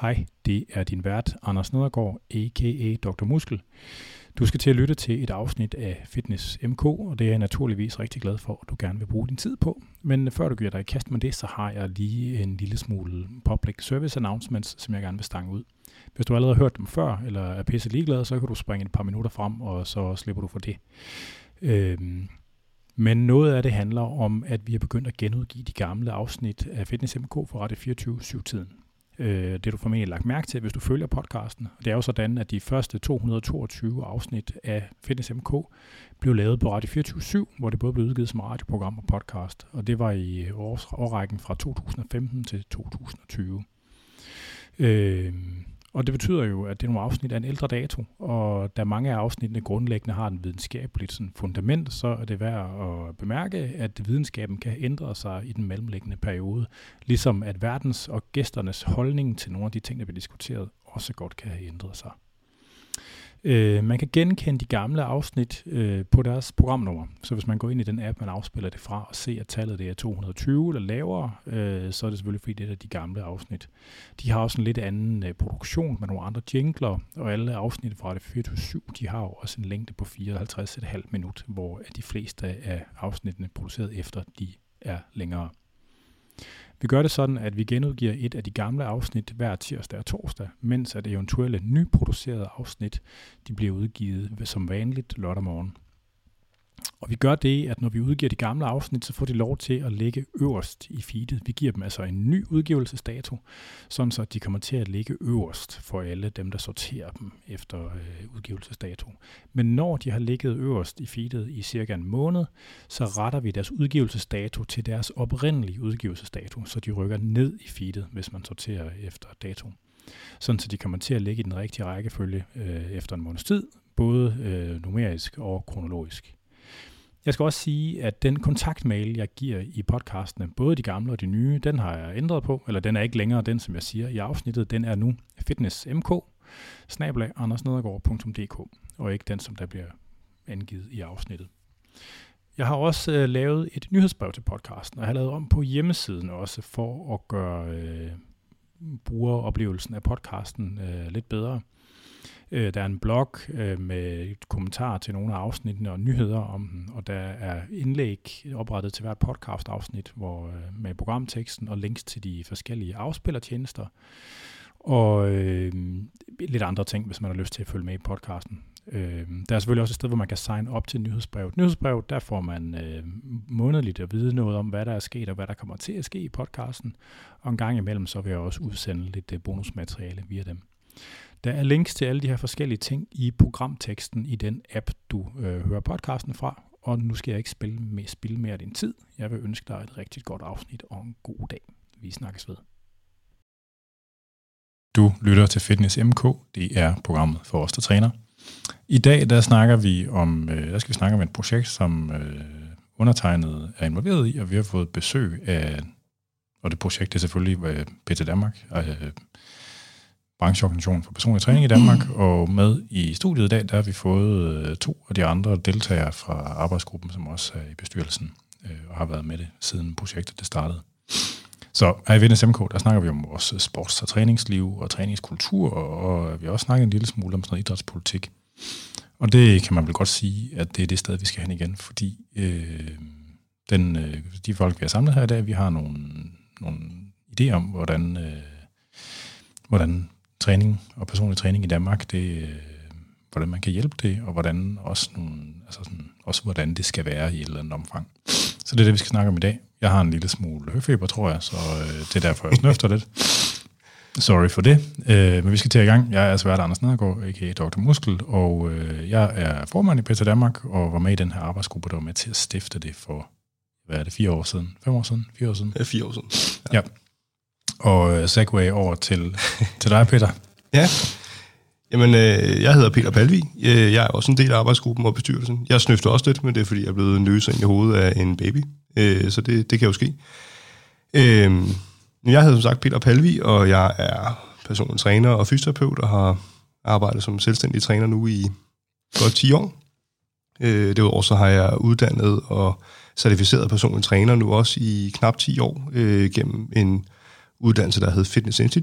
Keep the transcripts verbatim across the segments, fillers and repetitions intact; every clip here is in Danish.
Hej, det er din vært, Anders Nedergaard, a k a. doktor Muskel. Du skal til at lytte til et afsnit af Fitness M K, og det er jeg naturligvis rigtig glad for, at du gerne vil bruge din tid på. Men før du giver dig i kast med det, så har jeg lige en lille smule public service announcements, som jeg gerne vil stange ud. Hvis du allerede har hørt dem før, eller er pisse ligeglad, så kan du springe et par minutter frem, og så slipper du for det. Øhm, men noget af det handler om, at vi er begyndt at genudgive de gamle afsnit af Fitness M K for Radio fireogtyve syv-tiden. Det er du formentlig lagt mærke til, hvis du følger podcasten. Det er jo sådan, at de første to hundrede og toogtyve afsnit af Fitness M K blev lavet på Radio fireogtyve syv, hvor det både blev udgivet som radioprogram og podcast. Og det var i års, årrækken fra to tusind og femten til to tusind og tyve. Øh, og det betyder jo, at det er nogle afsnit af en ældre dato, og da mange af afsnittene grundlæggende har en videnskabeligt sådan fundament, så er det værd at bemærke, at videnskaben kan ændre sig i den mellemliggende periode, ligesom at verdens og gæsternes holdning til nogle af de ting, der bliver diskuteret, også godt kan have ændret sig. Øh, man kan genkende de gamle afsnit øh, på deres programnummer, så hvis man går ind i den app, man afspiller det fra, og ser, at tallet det er to hundrede og tyve eller lavere, øh, så er det selvfølgelig fordi, det er de gamle afsnit. De har også en lidt anden øh, produktion med nogle andre jingler, og alle afsnit fra det fireogtyve syv, de har jo også en længde på fireoghalvtreds komma fem minut, hvor de fleste af afsnittene produceret efter, de er længere. Vi gør det sådan, at vi genudgiver et af de gamle afsnit hver tirsdag og torsdag, mens at eventuelle nyproducerede afsnit de bliver udgivet som vanligt lørdag morgen. Og vi gør det, at når vi udgiver de gamle afsnit, så får de lov til at ligge øverst i feedet. Vi giver dem altså en ny udgivelsesdato, sådan så de kommer til at ligge øverst for alle dem, der sorterer dem efter øh, udgivelsesdato. Men når de har ligget øverst i feedet i cirka en måned, så retter vi deres udgivelsesdato til deres oprindelige udgivelsesdato, så de rykker ned i feedet, hvis man sorterer efter dato. Sådan så de kommer til at ligge i den rigtige rækkefølge øh, efter en måneds tid, både øh, numerisk og kronologisk. Jeg skal også sige, at den kontaktmail, jeg giver i podcastene, både de gamle og de nye, den har jeg ændret på, eller den er ikke længere den, som jeg siger i afsnittet. Den er nu fitnessmk bindestreg andersnedergaard punktum d k, og ikke den, som der bliver angivet i afsnittet. Jeg har også øh, lavet et nyhedsbrev til podcasten, og jeg har lavet om på hjemmesiden også for at gøre øh, brugeroplevelsen af podcasten øh, lidt bedre. Der er en blog med et kommentar til nogle af afsnittene og nyheder om den, og der er indlæg oprettet til hvert podcast-afsnit hvor, med programteksten og links til de forskellige afspillertjenester, og øh, lidt andre ting, hvis man har lyst til at følge med i podcasten. Øh, der er selvfølgelig også et sted, hvor man kan signe op til nyhedsbrevet. Nyhedsbrevet, der får man øh, månedligt at vide noget om, hvad der er sket og hvad der kommer til at ske i podcasten, og en gang imellem så vil jeg også udsende lidt bonusmateriale via dem. Der er links til alle de her forskellige ting i programteksten i den app, du øh, hører podcasten fra. Og nu skal jeg ikke spille, med, spille mere af din tid. Jeg vil ønske dig et rigtig godt afsnit og en god dag. Vi snakkes ved. Du lytter til Fitness M K. Det er programmet for os, der træner. I dag der snakker vi om, øh, der skal vi snakke om et projekt, som øh, undertegnet er involveret i, og vi har fået besøg af, og det projekt er selvfølgelig øh, P T Danmark, øh, brancheorganisation for personlig træning i Danmark, og med i studiet i dag, der har vi fået to af de andre deltagere fra arbejdsgruppen, som også er i bestyrelsen, og har været med det, siden projektet det startede. Så her i Fitness M K, der snakker vi om vores sports- og træningsliv og træningskultur, og vi har også snakket en lille smule om sådan noget idrætspolitik. Og det kan man vel godt sige, at det er det sted, vi skal hen igen, fordi øh, den, øh, de folk, vi har samlet her i dag, vi har nogle, nogle idéer om, hvordan, øh, hvordan træning og personlig træning i Danmark, det, øh, hvordan man kan hjælpe det, og hvordan også, nogle, altså sådan, også hvordan det skal være i et eller andet omfang. Så det er det, vi skal snakke om i dag. Jeg har en lille smule høfeber, tror jeg, så øh, det er derfor, jeg snøfter lidt. Sorry for det. Øh, men vi skal til i gang. Jeg er altså vært Anders Nedergaard, a k a. doktor Muskel, og øh, jeg er formand i P T Danmark, og var med i den her arbejdsgruppe, der var med til at stifte det for, hvad er det, fire år siden? Fem år siden? Fire år siden? Ja, fire år siden. Ja. ja. Og segway over til, til dig, Peter. Ja, jamen øh, jeg hedder Peter Palvig. Jeg er også en del af arbejdsgruppen og bestyrelsen. Jeg snøfter også lidt, men det er fordi, jeg er blevet nøset ind i hovedet af en baby. Øh, så det, det kan jo ske. Øh, jeg hedder som sagt Peter Palvig, og jeg er personlig træner og fysioterapeut, og har arbejdet som selvstændig træner nu i godt ti år. Øh, Derudover så har jeg uddannet og certificeret personlig træner nu også i knap ti år, øh, gennem en uddannelse, der hed Fitness Institute,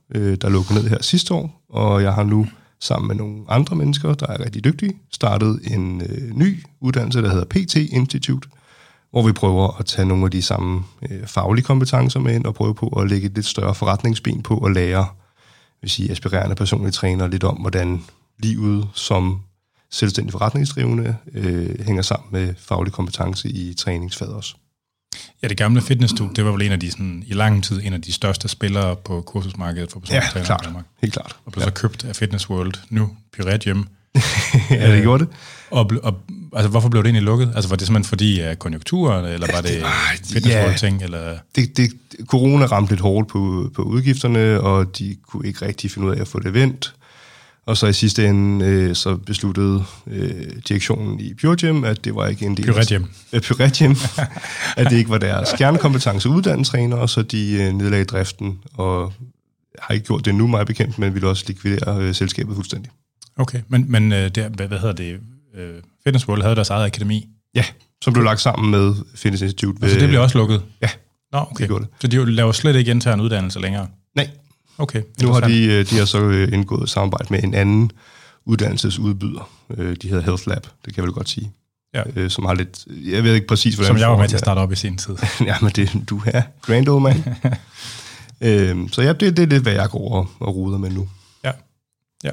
øh, der lukkede ned her sidste år, og jeg har nu sammen med nogle andre mennesker, der er rigtig dygtige, startet en øh, ny uddannelse, der hedder P T Institute, hvor vi prøver at tage nogle af de samme øh, faglige kompetencer med ind og prøve på at lægge et lidt større forretningsben på at lære, vil sige, aspirerende personlige trænere lidt om, hvordan livet som selvstændig forretningsdrivende øh, hænger sammen med faglig kompetence i træningsfaget også. Ja, det gamle fitnessstudie, det var vel en af de sådan, i lang tid en af de største spillere på kursusmarkedet for personlige trænere. Ja, klart. Helt klart. Og blev ja. så købt af Fitness World, nu Pyret Gym. Ja, det gjorde det. Og, og altså, hvorfor blev det egentlig lukket? Altså, var det simpelthen fordi af konjunkturen, eller var det, det Fitness ja, World ting? Eller? Det, det, corona ramte lidt hårdt på, på udgifterne, og de kunne ikke rigtig finde ud af at få det vendt. Og så i sidste ende, øh, så besluttede øh, direktionen i Pure Gym, at det var ikke en del Pyret Gym. af Pyret Gym, at det ikke var deres kernekompetence uddannetrænere, så de øh, nedlagde driften, og har ikke gjort det nu, meget bekendt, men ville også likvidere øh, selskabet fuldstændig. Okay, men, men øh, der, hvad, hvad hedder det? Øh, Fitness World havde deres eget akademi? Ja, som blev lagt sammen med Fitness Institute. Altså det blev også lukket? Ja, Nå, okay. Det gjorde det. Så de laver slet ikke intern uddannelse længere? Nej. Okay, nu har de, de har så indgået samarbejde med en anden uddannelsesudbyder. De hedder Health Lab, det kan jeg vel godt sige. Ja. Som har lidt, jeg ved ikke præcis, hvordan... Som jeg var med til at starte op i sin tid. Ja, men det, du er grand old man. øhm, så ja, det, det er lidt, hvad jeg går og, og ruder med nu. Ja, ja.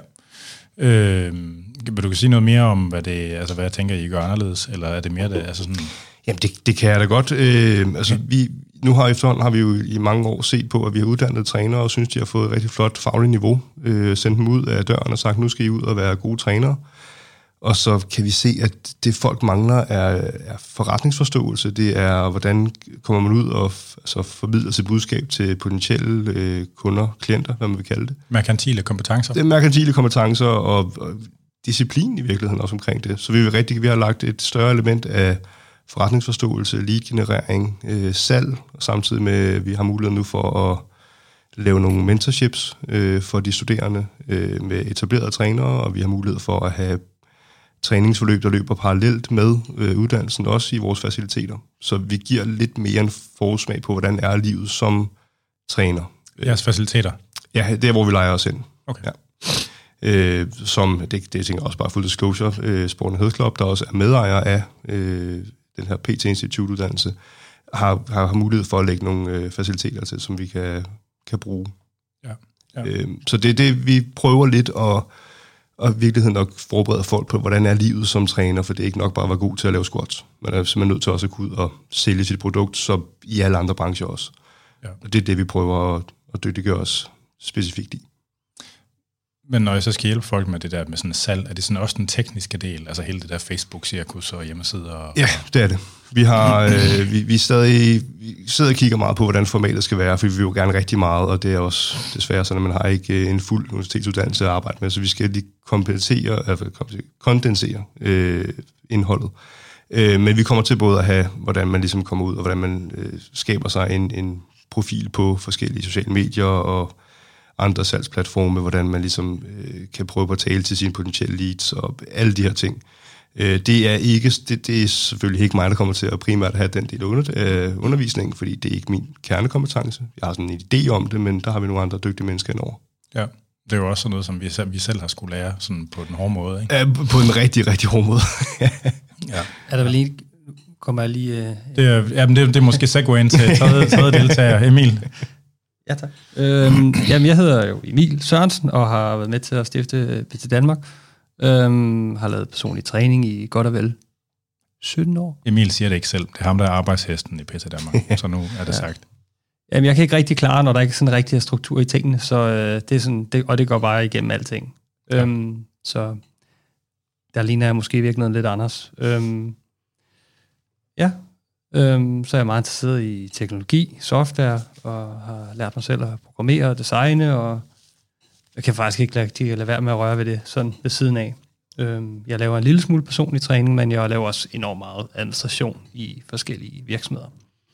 Øhm, vil du kan sige noget mere om, hvad det, altså hvad jeg tænker, I gør anderledes, eller er det mere det, altså sådan... Jamen, det, det kan jeg da godt. Øh, altså, okay. vi, nu har efterhånden har vi jo i mange år set på, at vi har uddannet trænere, og synes, de har fået et rigtig flot fagligt niveau. Øh, sendt dem ud af døren og sagt, nu skal I ud og være gode trænere. Og så kan vi se, at det folk mangler er, er forretningsforståelse. Det er, hvordan kommer man ud og altså, formidler sit budskab til potentielle øh, kunder, klienter, hvad man vil kalde det. Merkantile kompetencer. Det er merkantile kompetencer og, og disciplin i virkeligheden også omkring det. Så vi vil rigtig, vi har lagt et større element af forretningsforståelse, lead-generering, øh, salg, og samtidig med, at vi har mulighed nu for at lave nogle mentorships øh, for de studerende øh, med etablerede trænere, og vi har mulighed for at have træningsforløb, der løber parallelt med øh, uddannelsen, også i vores faciliteter. Så vi giver lidt mere en forsmag på, hvordan er livet som træner. Jeres faciliteter? Ja, det er, hvor vi leger os ind. Okay. Ja. Øh, som, det, det tænker jeg også bare full disclosure, øh, Sport and Health Club, der også er medejer af øh, den her P T Institute-uddannelse, har, har, har mulighed for at lægge nogle øh, faciliteter til, som vi kan, kan bruge. Ja. Ja. Øh, så det er det, vi prøver lidt at og i virkeligheden nok forberede folk på, hvordan er livet som træner, for det er ikke nok bare at være god til at lave squats. Man er simpelthen nødt til også at kunne ud og sælge sit produkt, så i alle andre brancher også. Ja. Og det er det, vi prøver at, at dygtiggøre os specifikt i. Men når jeg så skal hjælpe folk med det der med sådan salg, er det sådan også den tekniske del, altså hele det der Facebook-cirkus og hjemmesider? Og ja, det er det. Vi har øh, vi, vi, stadig, vi sidder og kigger meget på, hvordan formatet skal være, for vi vil jo gerne rigtig meget, og det er også desværre sådan, at man har ikke en fuld universitetsuddannelse at arbejde med, så vi skal lige kompensere, altså kondensere øh, indholdet. Øh, men vi kommer til både at have, hvordan man ligesom kommer ud, og hvordan man øh, skaber sig en, en profil på forskellige sociale medier og andre salgsplatforme, hvordan man ligesom øh, kan prøve på at tale til sine potentielle leads og alle de her ting. Øh, det er ikke, det, det er selvfølgelig ikke mig, der kommer til at primært have den del af under, øh, undervisningen, fordi det er ikke min kernekompetence. Jeg har sådan en idé om det, men der har vi nogle andre dygtige mennesker indover. Ja, det er jo også sådan noget, som vi selv, vi selv har skulle lære sådan på den hårde måde, ikke? Ja, på en rigtig, rigtig hård måde. Ja. Er der vel lige, kommer jeg lige... Øh, det, er, ja, men det, det er måske segwayen til tredje, tredje deltager, Emil. Ja, tak. Øhm, jamen, jeg hedder jo Emil Sørensen, og har været med til at stifte P T Danmark. Øhm, har lavet personlig træning i godt og vel sytten år. Emil siger det ikke selv. Det er ham, der er arbejdshesten i P T Danmark, så nu er det ja. sagt. Jamen, jeg kan ikke rigtig klare, når der ikke er sådan rigtig struktur i tingene, så øh, det er sådan, det, og det går bare igennem alting. Ja. Øhm, så der ligner jeg måske virkelig noget lidt anders. Øhm, ja, øhm, så er jeg meget interesseret i teknologi, software, og har lært mig selv at programmere og designe, og jeg kan faktisk ikke lade, lade være med at røre ved det sådan ved siden af. Øhm, jeg laver en lille smule personlig træning, men jeg laver også enormt meget administration i forskellige virksomheder.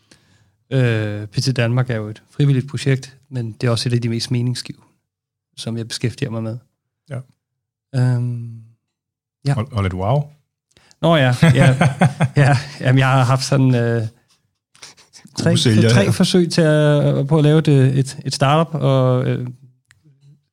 Øh, P T Danmark er jo et frivilligt projekt, men det er også et af de mest meningsgivende, som jeg beskæftiger mig med. Ja. Øhm, ja. Og, og lidt wow. Nå ja, ja, ja jamen, jeg har haft sådan øh, tre, sælger, tre ja. forsøg til at, på at lave et, et, et startup, og øh,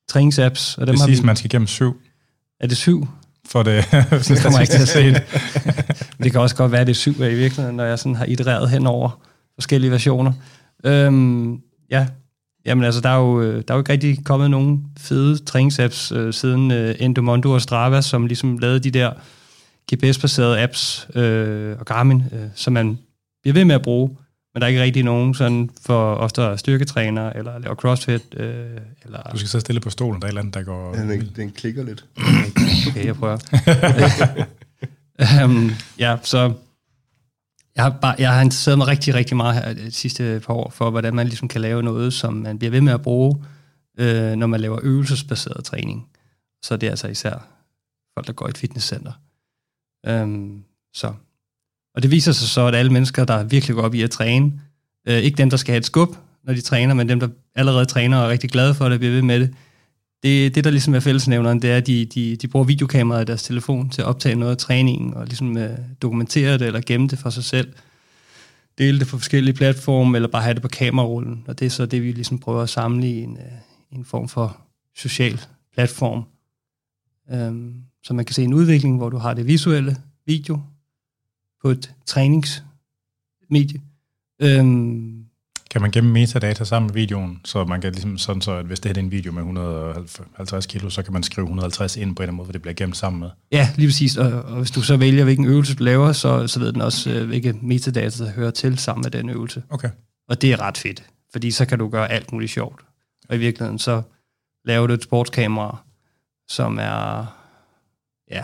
træningsapps. Og dem det har siges, vi... man skal gennem syv. Er det syv? For det, det kommer ikke til at se det. Det kan også godt være, at det er syv af i virkeligheden, når jeg sådan har itereret hen over forskellige versioner. Øhm, ja, jamen altså, der er, jo, der er jo ikke rigtig kommet nogen fede træningsapps øh, siden øh, Endomondo og Strava, som ligesom lavede de der G P S-baserede apps øh, og Garmin, øh, som man bliver ved med at bruge, men der er ikke rigtig nogen sådan for os, der er styrketræner, eller laver CrossFit, øh, eller... Du skal så stille på stolen, der er et eller andet, der går... Ja, den, den klikker lidt. Okay, jeg prøver. um, ja, så... Jeg har, bare, jeg har interesseret mig rigtig, rigtig meget her de sidste par år, for hvordan man ligesom kan lave noget, som man bliver ved med at bruge, øh, når man laver øvelsesbaseret træning. Så det er altså især folk, der går i et fitnesscenter. Um, så... Og det viser sig så, at alle mennesker, der virkelig går op i at træne, øh, ikke dem, der skal have et skub, når de træner, men dem, der allerede træner og er rigtig glade for det, bliver ved med det. Det, det der ligesom er fællesnævneren, det er, at de, de, de bruger videokameraet i deres telefon til at optage noget af træningen, og ligesom øh, dokumentere det, eller gemme det for sig selv. Dele det på forskellige platforme, eller bare have det på kamerarullen. Og det er så det, vi ligesom prøver at samle i en, øh, en form for social platform. Øhm, så man kan se en udvikling, hvor du har det visuelle video, på et træningsmedie. Øhm, kan man gemme metadata sammen med videoen, så man kan ligesom sådan så, at hvis det er en video med et hundrede og halvtreds kilo, så kan man skrive et hundrede og halvtreds ind på en måde, hvor det bliver gemt sammen med. Ja, lige præcis. Og, og hvis du så vælger, hvilken øvelse du laver, så, så ved den også, øh, hvilke metadata, der hører til sammen med den øvelse. Okay. Og det er ret fedt, fordi så kan du gøre alt muligt sjovt. Og i virkeligheden, så laver du et sportskamera, som er, ja,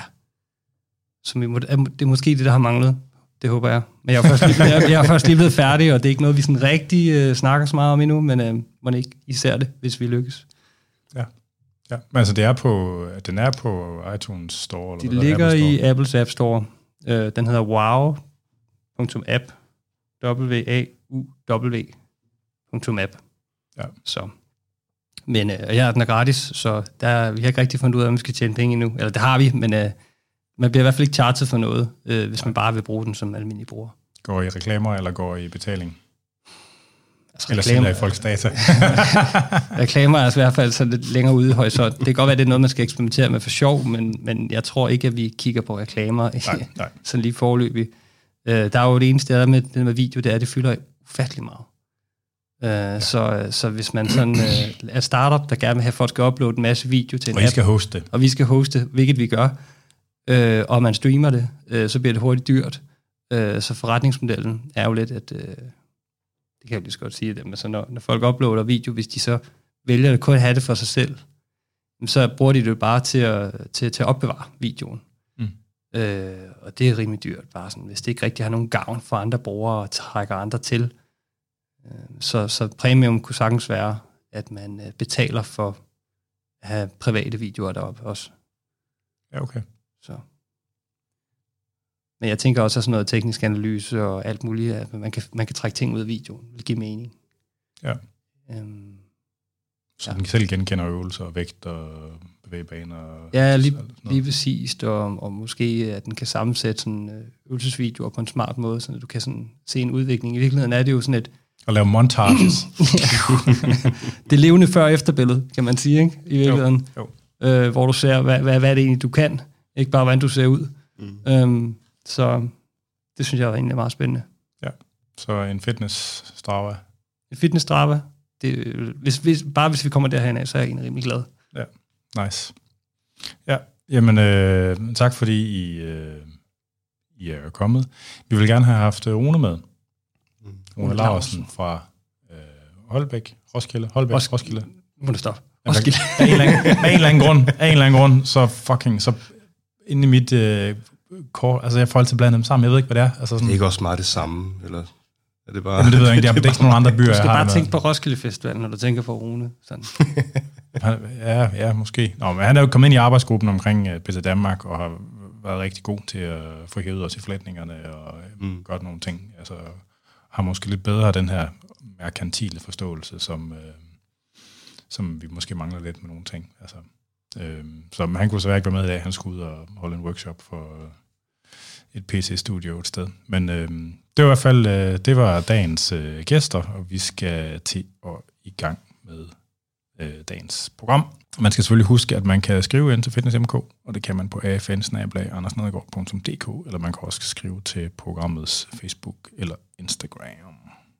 som er, det er måske det, der har manglet. Det håber jeg. Men jeg er først lige, jeg, jeg er først lige blevet færdig, og det er ikke noget, vi sådan rigtig øh, snakker så meget om endnu, men øh, man ikke især det, hvis vi lykkes. Ja, ja. Men altså, det er på, den er på iTunes Store? Eller det ligger i Apples App Store. Øh, den hedder wow punktum app. W A U W punktum app. Ja. Så. Men øh, ja, den er gratis, så der, vi har ikke rigtig fundet ud af, om vi skal tjene penge endnu. Eller det har vi, men... Øh, man bliver i hvert fald ikke charget for noget, øh, hvis man bare vil bruge den som almindelig bruger. Går I reklamer, eller går I betaling? Altså, eller sælger I folks data? Reklamer er altså i hvert fald så lidt længere ude i horisont. Det kan godt være, det er noget, man skal eksperimentere med for sjov, men, men jeg tror ikke, at vi kigger på reklamer nej, nej. sådan lige forløbig. Øh, der er jo det eneste, der er med, med video, det er, at det fylder ufattelig meget. Øh, ja. så, så hvis man sådan øh, er startup, der gerne vil have, at folk skal uploade en masse video til en og app, I skal hoste det. Og vi skal hoste, hvilket vi gør, Øh, og man streamer det, øh, så bliver det hurtigt dyrt. Øh, så forretningsmodellen er jo lidt, at øh, det kan jeg jo lige så godt sige, det, men så når, når folk uploader video, hvis de så vælger at kun have det for sig selv, så bruger de det bare til at, til, til at opbevare videoen. Mm. Øh, og det er rimelig dyrt, bare sådan, hvis det ikke rigtig har nogen gavn for andre brugere og trækker andre til. Øh, så, så premium kunne sagtens være, at man øh, betaler for at have private videoer deroppe også. Ja, okay. Så. Men jeg tænker også, at sådan noget teknisk analyse og alt muligt, at man kan, man kan trække ting ud af videoen, vil give mening. Ja. Øhm, så ja. den selv genkender øvelser og vægt og bevægebaner? Og ja, lige, lige præcis. Og, og måske, at den kan sammensætte sådan øvelsesvideoer på en smart måde, så du kan sådan se en udvikling. I virkeligheden er det jo sådan et... Og lave montages. Det levende før- og efterbillede, kan man sige, ikke? I virkeligheden. Jo, jo. Øh, hvor du ser, hvad, hvad, hvad er det egentlig, du kan. Ikke bare, hvordan du ser ud. Mm. Øhm, så det synes jeg er egentlig meget spændende. Ja, så en fitness Strava. En fitness Strava. Det, hvis, hvis, bare hvis vi kommer derhen af, så er jeg egentlig rimelig glad. Ja, nice. Ja, jamen øh, tak fordi I, øh, I er kommet. Vi vil gerne have haft Rune med. Mm. Rune Laursen fra øh, Holbæk, Roskilde. Holbæk, Ros- Roskilde. Nu må du stoppe. Roskilde. Af, en anden, af en eller anden grund, af en eller anden grund, så fucking, så inde i mit øh, kort, altså jeg får altid blandet dem sammen, jeg ved ikke, hvad det er. Altså sådan, det er ikke også meget det samme, eller er det bare... Jamen, det ved jeg ikke, det er, det er ikke nogen andre byer, du skal jeg har bare tænke på Roskilde Festival, når du tænker på Rune. Sådan. ja, ja, måske. Nå, men han er jo kommet ind i arbejdsgruppen omkring uh, Peter Danmark, og har været rigtig god til at få hævet os i forretningerne, og mm. godt nogle ting. Altså, har måske lidt bedre den her merkantile forståelse, som, øh, som vi måske mangler lidt med nogle ting. Altså, øh, så han kunne så ikke være med i dag. Han skulle ud og holde en workshop for øh, et P C-studio et sted. Men øh, det var i hvert fald øh, det var dagens øh, gæster, og vi skal til at i gang med øh, dagens program. Man skal selvfølgelig huske, at man kan skrive ind til Fitness M K, og det kan man på a f n bindestreg anders nedergaard punktum d k, eller man kan også skrive til programmets Facebook eller Instagram.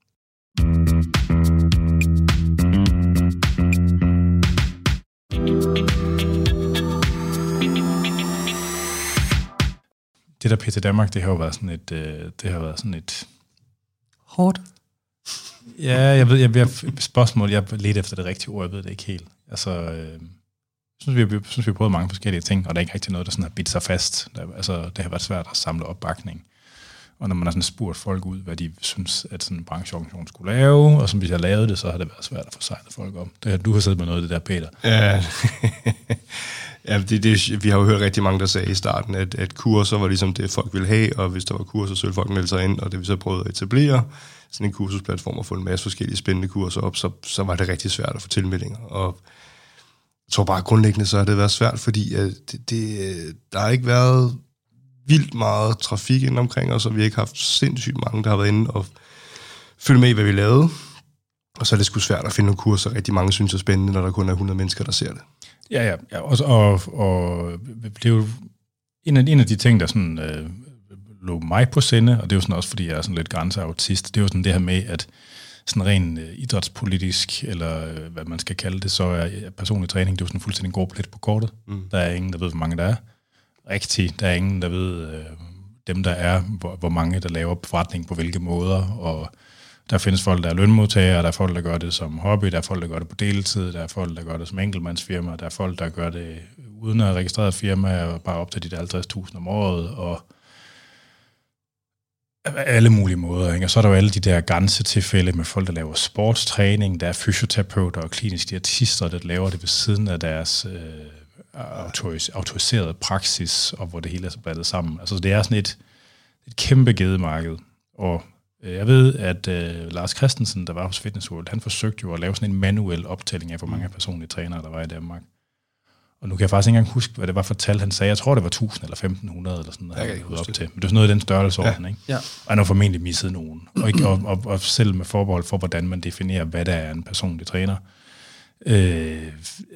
Det der P T Danmark, det har jo været sådan et, det har været sådan et hårdt. Ja, jeg ved, jeg, jeg spørgsmål, jeg lidt efter det rigtige ord, jeg ved det ikke helt. Altså, øh, synes vi, jeg synes vi har prøvet mange forskellige ting, og der er ikke rigtig noget, der sådan har bidt sig fast. Der, altså, det har været svært at samle opbakning. Og når man har sådan spurgt folk ud, hvad de synes, at sådan en brancheorganisation skulle lave, og som hvis jeg lavede det, så har det været svært at få sejlet folk om. Det, du har siddet med noget af det der, Peter. Ja, ja det, det, vi har jo hørt rigtig mange, der sagde i starten, at, at kurser var ligesom det, folk ville have, og hvis der var kurser, så ville folk melde sig ind, og det vi så prøvede at etablere sådan en kursusplatform og få en masse forskellige spændende kurser op, så, så var det rigtig svært at få tilmeldinger. Og jeg tror bare grundlæggende, så har det været svært, fordi at det, det, der har ikke været vildt meget trafik ind omkring os, og vi har ikke haft sindssygt mange, der har været inde og følge med i, hvad vi lavede. Og så er det sgu svært at finde nogle kurser, rigtig mange synes er spændende, når der kun er hundrede mennesker, der ser det. Ja, ja. ja. Og, og, og det er jo en af, en af de ting, der sådan, øh, lå mig på sinde, og det er jo sådan også, fordi jeg er sådan lidt grænseautist, det er jo sådan det her med, at sådan rent øh, idrætspolitisk, eller øh, hvad man skal kalde det, så er personlig træning, det er jo sådan fuldstændig går lidt på kortet. Mm. Der er ingen, der ved, hvor mange der er. Rigtig, der er ingen, der ved, øh, dem der er, hvor, hvor mange, der laver forretning på hvilke måder, og der findes folk, der er lønmodtagere, der er folk, der gør det som hobby, der er folk, der gør det på deltid, der er folk, der gør det som enkeltmandsfirma, der er folk, der gør det uden at registrere firma, og bare op til de der halvtreds tusind om året, og alle mulige måder. Ikke? Og så er der jo alle de der grænsetilfælde med folk, der laver sportstræning, der er fysioterapeuter og kliniske diætister, der laver det ved siden af deres øh, autoris- autoriserede praksis, og hvor det hele er så blandet sammen. Altså det er sådan et, et kæmpe gedemarked, og jeg ved, at øh, Lars Christensen, der var hos Fitness World, han forsøgte jo at lave sådan en manuel optælling af, hvor mange personlige trænere, der var i Danmark. Og nu kan jeg faktisk ikke engang huske, hvad det var for tal, han sagde. Jeg tror, det var tusind eller femten hundrede eller sådan noget, han havde op til. Men det var sådan noget i den størrelsesorden, ja. Ikke? Ja. Og han har formentlig misset nogen. Og, ikke, og, og, og selv med forbehold for, hvordan man definerer, hvad der er en personlig træner. Øh,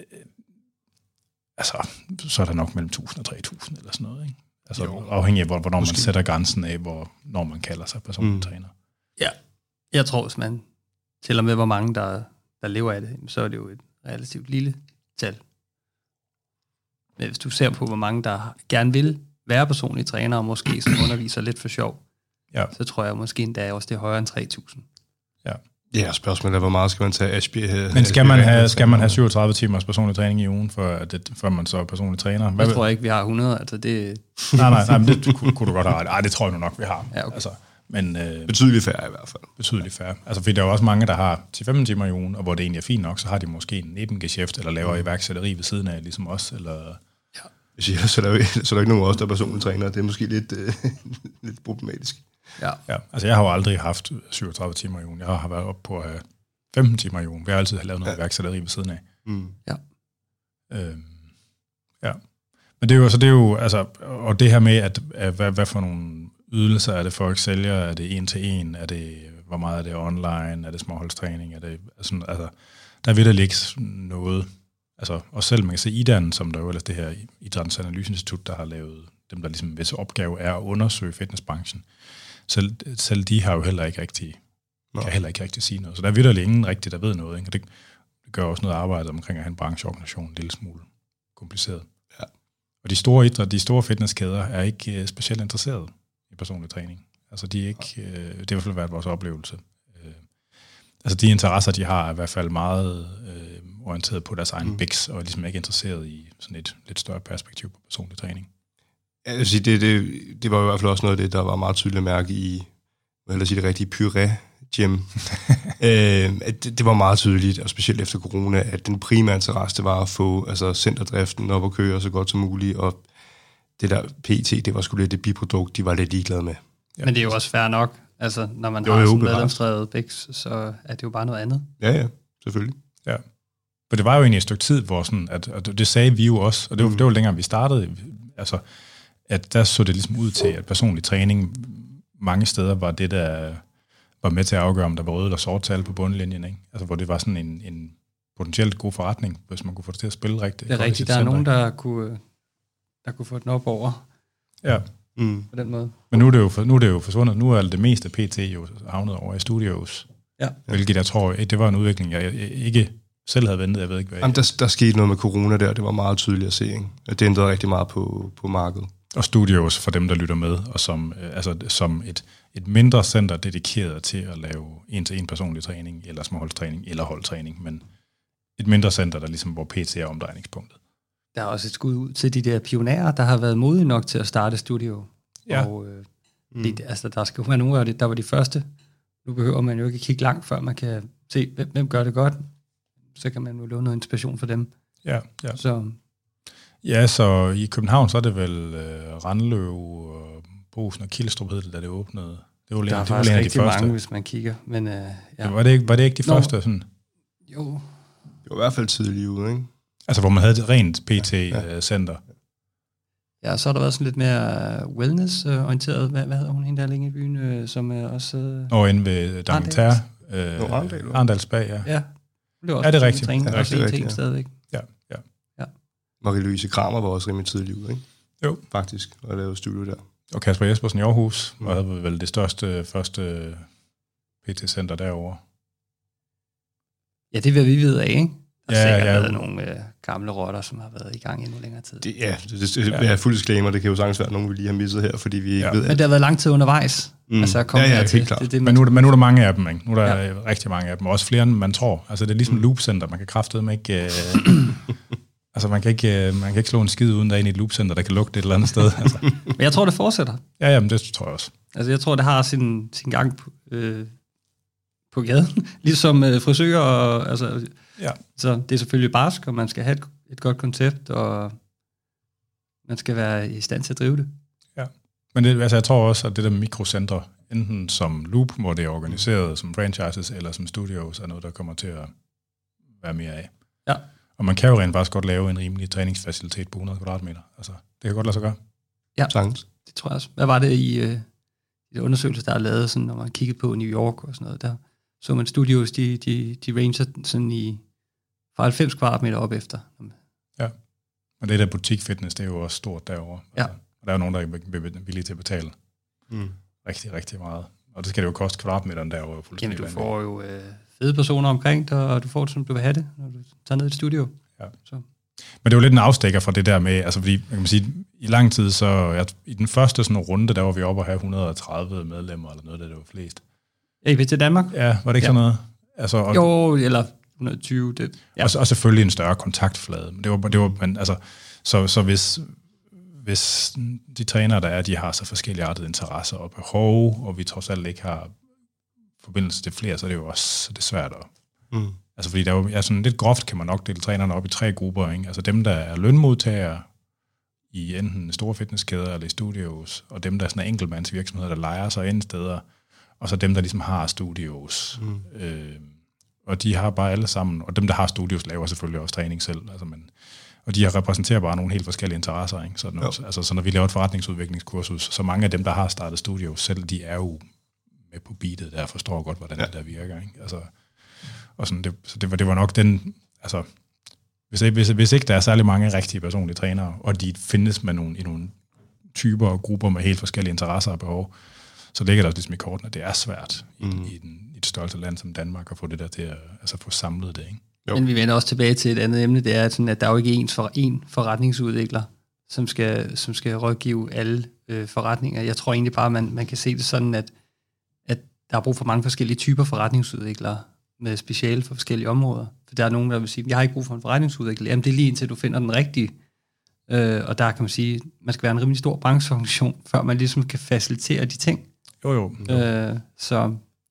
altså, så er der nok mellem tusind og tre tusind eller sådan noget, ikke? Altså jo. Afhængig af, hvornår Måske. man sætter grænsen af, hvor, når man kalder sig personlig mm. træner. Ja, jeg tror, hvis man tæller med, hvor mange, der, der lever af det, så er det jo et relativt lille tal. Men hvis du ser på, hvor mange, der gerne vil være personlige træner, og måske som underviser lidt for sjov, ja. så tror jeg måske endda også, det er højere end tre tusind. Ja. Ja, spørgsmålet er, hvor meget skal man tage Ashby? Men skal man have, skal man have syvogtredive timers personlig træning i ugen, for, det, før man så er personlig træner? Hvad jeg tror jeg ikke, vi har hundrede. Altså det... nej, nej, nej, men det kunne, kunne du godt have ret. Ej, det tror jeg nu nok, vi har. Ja, okay. Altså, men, øh, betydeligt færre i hvert fald. Betydeligt færre. Altså, fordi der er jo også mange, der har ti til femten timer i ugen, og hvor det egentlig er fint nok, så har de måske en nebengeschæft, eller laver mm. iværksætteri ved siden af, ligesom os, eller... Ja. Hvis jeg, så, er der jo, så er der ikke nogen af os, der er personlig træner. Det er måske lidt, øh, lidt problematisk. Ja. ja. Altså, jeg har jo aldrig haft syvogtredive timer i ugen. Jeg har været oppe på at have femten timer i ugen. Vi har altid lavet noget ja. iværksætteri ved siden af. Mm. Ja. Øhm, ja. Men det er jo, altså, det er jo, altså, og det her med, at, at hvad, hvad for nogle ydelser er det, folk sælger? Er det en til en? Er det, hvor meget er det online? Er det småholdstræning? Er det, altså, altså, der vil der ligge noget. Altså, og selv man kan se I D A N, som der jo ellers det her Idrættens Analyseinstitut, der har lavet, dem der ligesom hvis opgave er at undersøge fitnessbranchen. Selv, selv de har jo heller ikke rigtig kan heller ikke rigtig sige noget. Så der er virkelig ingen rigtig, der ved noget. Ikke? Og det, det gør også noget arbejde omkring at have en brancheorganisation en lille smule kompliceret. Ja. Og de store idræt, de store fitnesskæder er ikke uh, specielt interesserede i personlig træning. Altså de er ikke, uh, det har i hvert fald været vores oplevelse. Uh, altså de interesser, de har, er i hvert fald meget uh, orienteret på deres egen mm. biks, og ligesom ikke interesseret i sådan et lidt større perspektiv på personlig træning. Ja, jeg vil sige, det, det, det var i hvert fald også noget af det, der var meget tydeligt at mærke i, jeg vil sige det rigtige, puré gym. øh, det, det var meget tydeligt, og specielt efter corona, at den primære interesse var at få altså, centerdriften op at køre så godt som muligt, og det der P I T, det var sgu lidt det biprodukt, de var lidt ligeglade med. Ja. Men det er jo også fair nok, altså når man jo, har jo, sådan medlemsdrevet B I X, så er det jo bare noget andet. Ja, ja, selvfølgelig. Ja. For det var jo egentlig et stykke tid, hvor sådan, at, at det sagde vi jo også, og det var, mm. det var længere, vi startede, altså, at der så det ligesom ud til, at personlig træning mange steder var det, der var med til at afgøre, om der var røde eller sort tal på bundlinjen, ikke? Altså, hvor det var sådan en, en potentielt god forretning, hvis man kunne få det til at spille rigtigt. Det er rigtigt. Der er nogen, der kunne, der kunne få den op over. Ja. Mm. På den måde. Men nu er, det jo, nu er det jo forsvundet. Nu er det meste P T jo havnet over i studios. Ja. Hvilket jeg tror, det var en udvikling, jeg ikke selv havde ventet. Jeg ved ikke, hvad Jamen, der, der skete noget med corona der. Det var meget tydeligt at se. Ikke? Det ændrede rigtig meget på, på markedet. Og studios for dem, der lytter med, og som, altså, som et, et mindre center dedikeret til at lave en-til-en personlig træning, eller småholdstræning, eller holdtræning, men et mindre center, der ligesom, hvor P T er omdrejningspunktet. Der er også et skud ud til de der pionerer, der har været modige nok til at starte studio. Ja. Og øh, mm. det, altså, der skal jo være nogle af det, der var de første. Nu behøver man jo ikke kigge langt, før man kan se, hvem, hvem gør det godt. Så kan man jo lave noget inspiration for dem. Ja, ja. Så, ja, så i København, så er det vel øh, Randløv og Brugsen og Kilstrup, hed det, da det åbnede. Det var der er det faktisk var rigtig de mange, hvis man kigger. Men, øh, ja. var, det ikke, var det ikke de Nå. første? Sådan? Jo. Det var i hvert fald tidligt ude, ikke? Altså, hvor man havde et rent P T-center. Ja, ja. Ja, så har der været sådan lidt mere wellness-orienteret. Hvad, hvad hedder hun, hende der længe i byen, øh, som er også... Øh, og inde ved Damentær. Øh, Arndalsbag, ja. Ja. Det er, er det rigtigt? Træning, ja, det er rigtigt, ting ja. Stadigvæk. Ja, ja. ja. Marie-Louise Kramer var også rimelig tidlig ude, ikke? Jo. Faktisk, at lave studio der. Og Kasper Jespersen i Aarhus mm. var vel det største første P T-center derovre. Ja, det vil vi vide af, ikke? Der ja, har sikkert ja. været nogle øh, gamle rotter, som har været i gang endnu længere tid. Det, ja, det, det, det ja. er fuld disclaimer. Det kan jo sagtens være nogen, vi lige har misset her, fordi vi ikke ja. ved... Men det har været lang tid undervejs. Mm. Altså at komme ja, ja, hertil. helt klart. Det, det, men, nu, men nu er der mange af dem, ikke? Nu er der ja. rigtig mange af dem. Også flere, end man tror. Altså, det er ligesom mm. loopcenter. Man kan kraftedeme ikke... Øh, altså, man kan ikke, man kan ikke slå en skid uden der er i et loopcenter, der kan lugte et eller andet sted. Altså. Men jeg tror, det fortsætter. Ja, jamen, det tror jeg også. Altså, jeg tror, det har sin, sin gang på, øh, på gaden. Ligesom øh, frisører og... Altså, ja. Så det er selvfølgelig barsk, og man skal have et, et godt koncept, og man skal være i stand til at drive det. Ja, men det, altså, jeg tror også, at det der mikrocentre, enten som Loop, hvor det er organiseret som franchises, eller som studios, er noget, der kommer til at være mere af. Ja. Og man kan jo rent faktisk godt lave en rimelig træningsfacilitet på hundrede kvadratmeter. Altså, det kan godt lade sig gøre. Ja, sagtens. Det tror jeg også. Hvad var det i, øh, i det undersøgelse, der er lavet, sådan, når man kiggede på New York og sådan noget, der så man studios, de, de, de ranger sådan i fra halvfems kvadratmeter op efter. Ja, og det der butik-fitness, det er jo også stort derovre. Ja. Og der er jo nogen, der er villige til at betale mm. rigtig, rigtig meget. Og det skal det jo koste kvadratmeteren derovre. Jamen, du får jo øh, fede personer omkring dig, og du får det, som du vil have det, når du tager ned i et studio. Ja. Så. Men det er jo lidt en afstikker fra det der med, altså fordi, man kan sige, i lang tid, så jeg, i den første sådan runde, der var vi oppe at have et hundrede og tredive medlemmer, eller noget, der det var flest. Ja, I til Danmark? Ja, var det ikke ja. sådan noget? Altså, og, jo, eller et hundrede og tyve. Det, ja. og, og selvfølgelig en større kontaktflade. Men det var, det var, men, altså, så, så hvis, hvis de trænere, der er, de har så forskellige artede interesser og behov, og vi trods alt ikke har forbindelse til flere, så er det jo også det er svært at... Mm. Altså fordi der er jo, ja, sådan lidt groft kan man nok dele trænerne op i tre grupper, ikke? Altså dem, der er lønmodtagere i enten store fitnesskæder eller i studios, og dem, der er sådan enkeltmandsvirksomheder, der lejer sig ind steder, og så dem, der ligesom har studios. Mm. Øh, og de har bare alle sammen, og dem, der har studios, laver selvfølgelig også træning selv. Altså, men, og de repræsenterer bare nogle helt forskellige interesser. Ikke? Så, når, altså, så når vi laver et forretningsudviklingskursus, så mange af dem, der har startet studios selv, de er jo med på beatet, der forstår godt, hvordan ja. det der virker. Ikke? Altså, og sådan, det, så det var, det var nok den... Altså, hvis, hvis, hvis ikke der er særlig mange rigtige personlige trænere, og de findes med nogle, i nogle typer og grupper med helt forskellige interesser og behov, så ligger der også ligesom i korten, at det er svært mm. i, i, den, i et størrelse land som Danmark at få det der til at altså få samlet det. Ikke? Men vi vender også tilbage til et andet emne, det er, sådan, at der er jo ikke ens for en forretningsudvikler, som skal, som skal rådgive alle øh, forretninger. Jeg tror egentlig bare, man, man kan se det sådan, at, at der er brug for mange forskellige typer forretningsudviklere med speciale for forskellige områder. For der er nogen, der vil sige, jeg har ikke brug for en forretningsudvikler. Jamen det er lige indtil du finder den rigtige. Øh, og der kan man sige, man skal være en rimelig stor brancheorganisation, før man ligesom kan facilitere de ting. Jo, jo. Øh, så,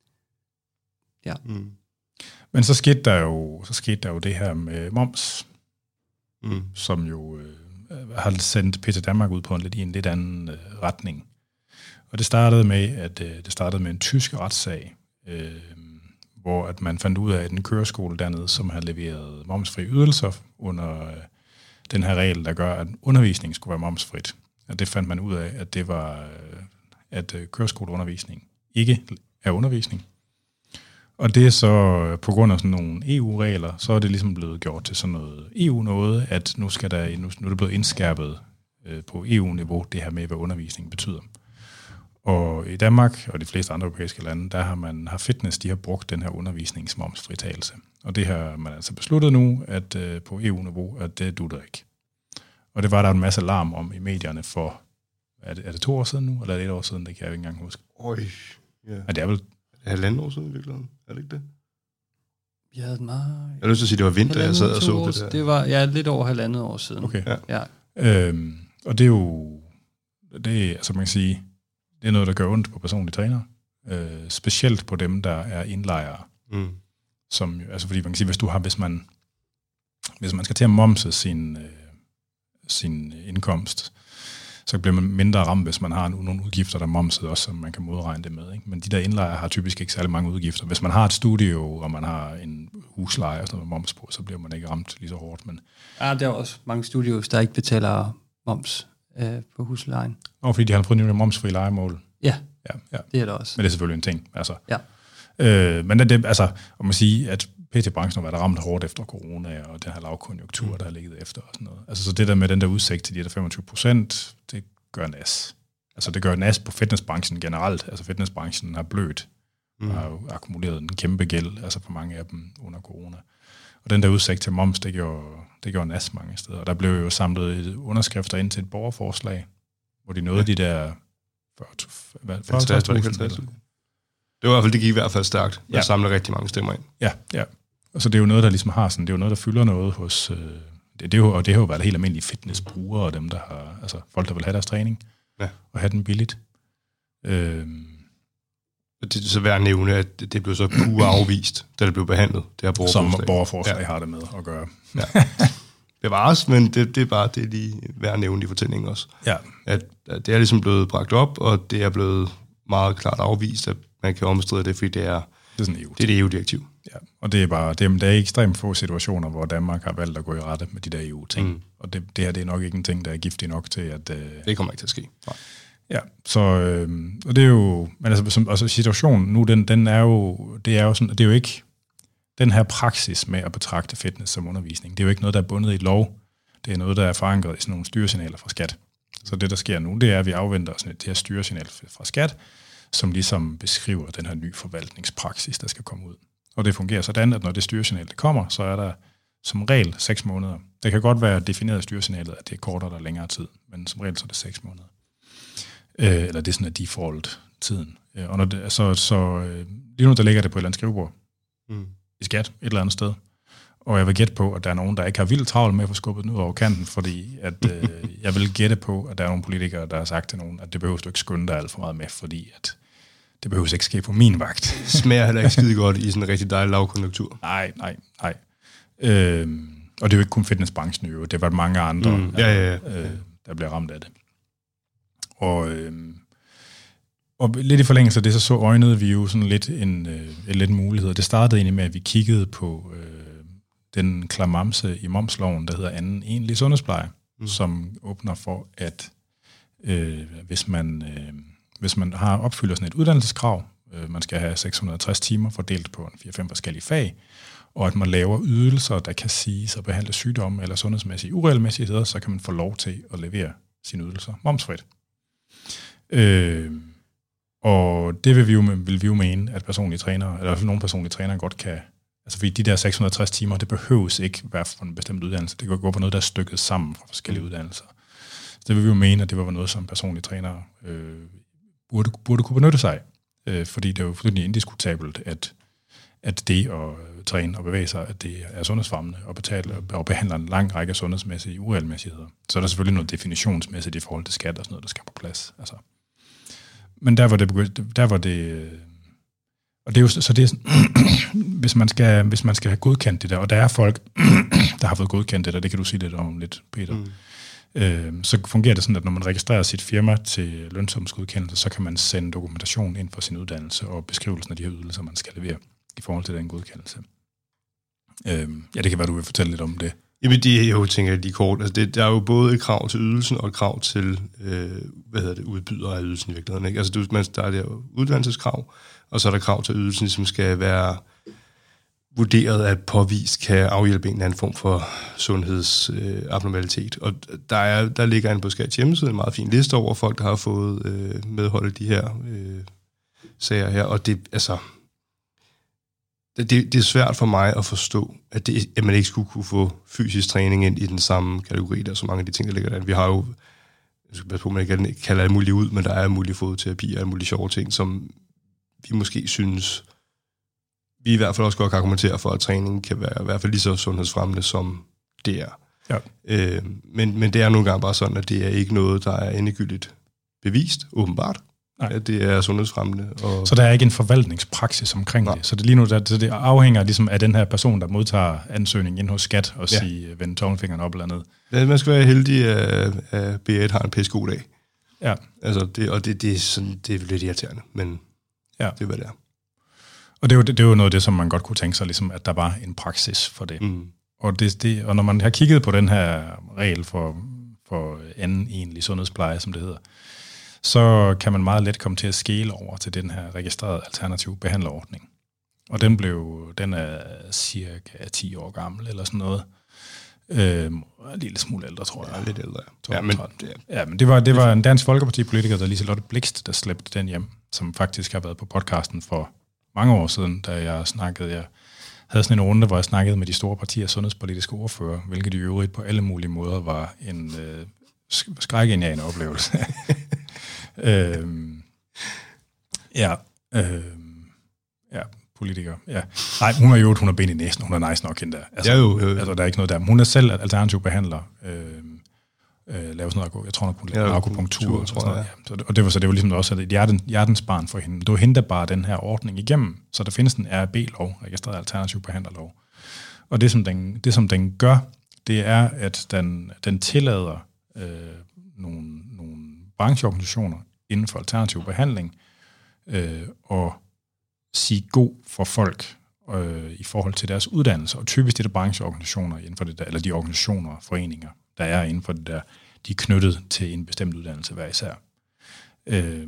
ja. Mm. Men så skete der jo, så skete der jo det her med moms, mm. som jo øh, har sendt P T Danmark ud på en lidt, i en lidt anden øh, retning. Og det startede med, at øh, det startede med en tysk retssag, øh, hvor at man fandt ud af, at en køreskole dernede, som havde leveret momsfri ydelser under øh, den her regel, der gør, at undervisning skulle være momsfrit. Og det fandt man ud af, at det var... Øh, at køreskoleundervisning ikke er undervisning. Og det er så på grund af sådan nogle E U-regler, så er det ligesom blevet gjort til sådan noget E U-noget, at nu, skal der, nu, nu er det blevet indskærpet øh, på E U-niveau, det her med, hvad undervisning betyder. Og i Danmark og de fleste andre europæiske lande, der har man har fitness, de har brugt den her undervisningsmomsfritagelse. Og det har man altså besluttet nu, at øh, på E U-niveau, at det dutter ikke. Og det var der en masse larm om i medierne for, er det, er det to år siden nu, eller er det et år siden, det kan jeg ikke engang huske. Øj, ja. Er det er vel... halvandet år siden i virkeligheden, er det ikke det? Jeg havde meget... Jeg har lyst til at sige, det var vinter, jeg sad og så år, det der. Det var ja, lidt over halvandet år siden. Okay. Ja. Ja. Øhm, og det er jo, det er, altså man kan sige, det er noget, der gør ondt på personlige trænere. Øh, specielt på dem, der er indlejere. Mm. Som, altså fordi man kan sige, hvis du har, hvis man, hvis man skal til at momse sin, øh, sin indkomst, så bliver man mindre ramt, hvis man har nogle udgifter, der er momset også, som man kan modregne det med. Ikke? Men de der indlejere har typisk ikke særlig mange udgifter. Hvis man har et studio, og man har en husleje og sådan noget moms på, så bliver man ikke ramt lige så hårdt. Men... Ja, der er også mange studios, der ikke betaler moms øh, på huslejen. Og fordi de har fået en momsfri lejemål. Ja, ja, ja, det er det også. Men det er selvfølgelig en ting. Altså. Ja. Øh, men det, altså, om man siger, at P T-branchen har været ramt hårdt efter corona, og den her lavkonjunktur, mm. der har ligget efter og sådan noget. Altså, så det der med den der udsigt til de der femogtyve procent, det gør nas. Altså, det gør nas på fitnessbranchen generelt. Altså, fitnessbranchen har blødt, mm. og har jo akkumuleret en kæmpe gæld, altså for mange af dem under corona. Og den der udsigt til moms, det gjorde, det gjorde nas mange steder. Og der blev jo samlet underskrifter ind til et borgerforslag, hvor de nåede ja. de der fyrre tusind. Det var i hvert fald, det gik i hvert fald stærkt. Der ja. samler rigtig mange stemmer ind. Ja, ja. Og så det er jo noget, der ligesom har sådan, det er jo noget, der fylder noget hos, øh, det, det er jo, og det har jo været helt almindelige fitnessbrugere, og dem, der har, altså folk, der vil have deres træning, ja. og have den billigt. Øh, det er så værd at nævne, at det blev så pure afvist, da det blev behandlet, det her borgerforslag. Som borgerforslag ja. har det med at gøre. Ja. Bevares, men det, det er bare, det er lige værd at nævne i fortællingen også. Ja. At, at det er ligesom blevet bragt op, og det er blevet meget klart afvist, at man kan omstride det, fordi det er det er, sådan E U. det, er det E U-direktiv. Ja, og det er bare, det er, der er ekstremt få situationer, hvor Danmark har valgt at gå i rette med de der E U-ting. Mm. Og det, det her, det er nok ikke en ting, der er giftig nok til, at... Øh, det kommer ikke til at ske. Nej. Ja, så... Øh, og det er jo... Men altså, som, altså situationen nu, den, den er jo... Det er jo sådan... Det er jo ikke... Den her praksis med at betragte fitness som undervisning, det er jo ikke noget, der er bundet i et lov. Det er noget, der er forankret i sådan nogle styresignaler fra skat. Så det, der sker nu, det er, at vi afventer sådan et, det her styresignal fra skat, som ligesom beskriver den her nye forvaltningspraksis, der skal komme ud. Og det fungerer sådan, at når det styresignal det kommer, så er der som regel seks måneder. Det kan godt være defineret styresignalet, at det er kortere eller længere tid, men som regel så er det seks måneder. Øh, eller det er sådan, at default-tiden. Øh, og når det, så, så øh, lige nu, der ligger det på et eller andet skrivebord mm. i skat, et eller andet sted. Og jeg vil gætte på, at der er nogen, der ikke har vildt travlt med at få skubbet den ud over kanten, fordi at, øh, jeg vil gætte på, at der er nogle politikere, der har sagt til nogen, at det behøver du ikke skynde dig alt for meget med, fordi at det behøver ikke ske på min vagt. Smager heller ikke skide godt i sådan en rigtig dejlig lavkonjunktur. Nej, nej, nej. Øh, og det er jo ikke kun fitnessbranchen jo, det var mange andre, mm, ja, ja, ja. Øh, der bliver ramt af det. Og, øh, og lidt i forlængelse af det, så så øjnede vi jo sådan lidt en, øh, en lidt mulighed. Det startede egentlig med, at vi kiggede på øh, den klamamse i momsloven, der hedder anden egentlig sundhedspleje, mm. som åbner for, at øh, hvis man øh, hvis man har opfylder sådan et uddannelseskrav, øh, man skal have seks hundrede og tres timer fordelt på en fire fem forskellige fag, og at man laver ydelser, der kan siges at behandle sygdomme eller sundhedsmæssige uregelmæssigheder, så kan man få lov til at levere sine ydelser momsfrit. Øh, og det vil vi, jo, vil vi jo mene, at personlige trænere, eller nogle personlige trænere godt kan. Altså fordi de der seks hundrede og tres timer, det behøves ikke være for en bestemt uddannelse. Det kan gå på noget, der er stykket sammen fra forskellige mm. uddannelser. Så det vil vi jo mene, at det var noget, som personlige trænere øh, burde, burde kunne benytte sig af. Øh, fordi det er jo fuldstændig indiskutabelt, at, at det at træne og bevæge sig, at det er sundhedsfremmende og, betale, og behandler en lang række sundhedsmæssige uregelmæssigheder. Så er der selvfølgelig noget definitionsmæssigt i forhold til skat og sådan noget, der skal på plads. Altså. Men der var det, der var det og det er jo så det er sådan, hvis man skal hvis man skal have godkendt det der, og der er folk der har fået godkendt det der, det kan du sige lidt om lidt, Peter. Mm. Øh, så fungerer det sådan, at når man registrerer sit firma til lønsumsgodkendelse, så kan man sende dokumentation ind for sin uddannelse og beskrivelsen af de her ydelser, man skal levere i forhold til den godkendelse. Øh, ja, det kan være, du vil fortælle lidt om det. Jamen, det er jo, tænker jeg, de kort. Altså, det, der er jo både et krav til ydelsen og et krav til, øh, hvad hedder det, udbyder af ydelsen i virkeligheden. Ikke? Altså, det, man, der er det jo uddannelseskrav, og så er der krav til ydelsen, som skal være vurderet, at påvist kan afhjælpe en eller anden form for sundhedsabnormalitet. Øh, og der, er, der ligger en på Skats hjemmeside en meget fin liste over folk, der har fået øh, medhold i de her øh, sager her, og det, altså... Det, det er svært for mig at forstå, at, det, at man ikke skulle kunne få fysisk træning ind i den samme kategori. Der er så mange af de ting, der ligger der. Vi har jo, jeg skal passe på, at man ikke kalder alt muligt ud, men der er mulige fodterapi og alle mulige sjove ting, som vi måske synes, vi i hvert fald også godt kan argumentere for, at træning kan være i hvert fald lige så sundhedsfremmende, som det er. Ja. Øh, men, men det er nogle gange bare sådan, at det er ikke noget, der er endegyldigt bevist, åbenbart. Nej. At det er sundhedsfremmende. Og... Så der er ikke en forvaltningspraksis omkring Nej. det? Så det lige nu, der, så det afhænger ligesom af den her person, der modtager ansøgningen ind hos Skat, og ja. sige, vend tommelfingeren op eller ned? Ja, man skal være heldig, at, at B et har en pisse god dag. Ja. Altså, det, og det, det, er sådan, det er lidt irriterende, men ja. det er, hvad det er. Og det er, jo, det er jo noget af det, som man godt kunne tænke sig, ligesom, at der var en praksis for det. Mm. Og, det, det. og når man har kigget på den her regel for, for anden egentlig sundhedspleje, som det hedder, så kan man meget let komme til at skele over til den her registrerede alternativ behandlerordning. Og den blev, den er cirka ti år gammel, eller sådan noget. Øhm, en lille smule ældre, tror jeg. Ja, lidt ældre, ja. Ja, men, det, ja, men det var, det var en Dansk Folkeparti-politiker, der Liselotte Blixt, der slæbte den hjem, som faktisk har været på podcasten for mange år siden, da jeg snakkede, jeg havde sådan en runde, hvor jeg snakkede med de store partiers sundhedspolitiske ordfører, hvilket i øvrigt på alle mulige måder var en øh, skrækindjagende oplevelse. øhm, ja, øhm, ja, politiker. Ja. Nej, hun er jo, hun har ben i næsen, hun er nice nok hende der. Altså, ja, jo, jo, jo. altså, der er ikke noget der. Hun er selv alternativ behandler. Øhm, øh, laver sådan noget, jeg tror nok, hun laver ja, akupunktur. Og, tror jeg, ja. og det var så det var ligesom også et hjerten, hjertens barn for hende. Det var hende, der bar den her ordning igennem. Så der findes en R A B-lov, registreret alternativ behandlerlov. Og det som den, det, som den gør, det er, at den, den tillader øh, nogle, nogle brancheorganisationer inden for alternativ behandling øh, og sige god for folk øh, i forhold til deres uddannelse. Og typisk det er brancheorganisationer inden for det der, eller de organisationer og foreninger, der er inden for det der, de er knyttet til en bestemt uddannelse hver især. Øh,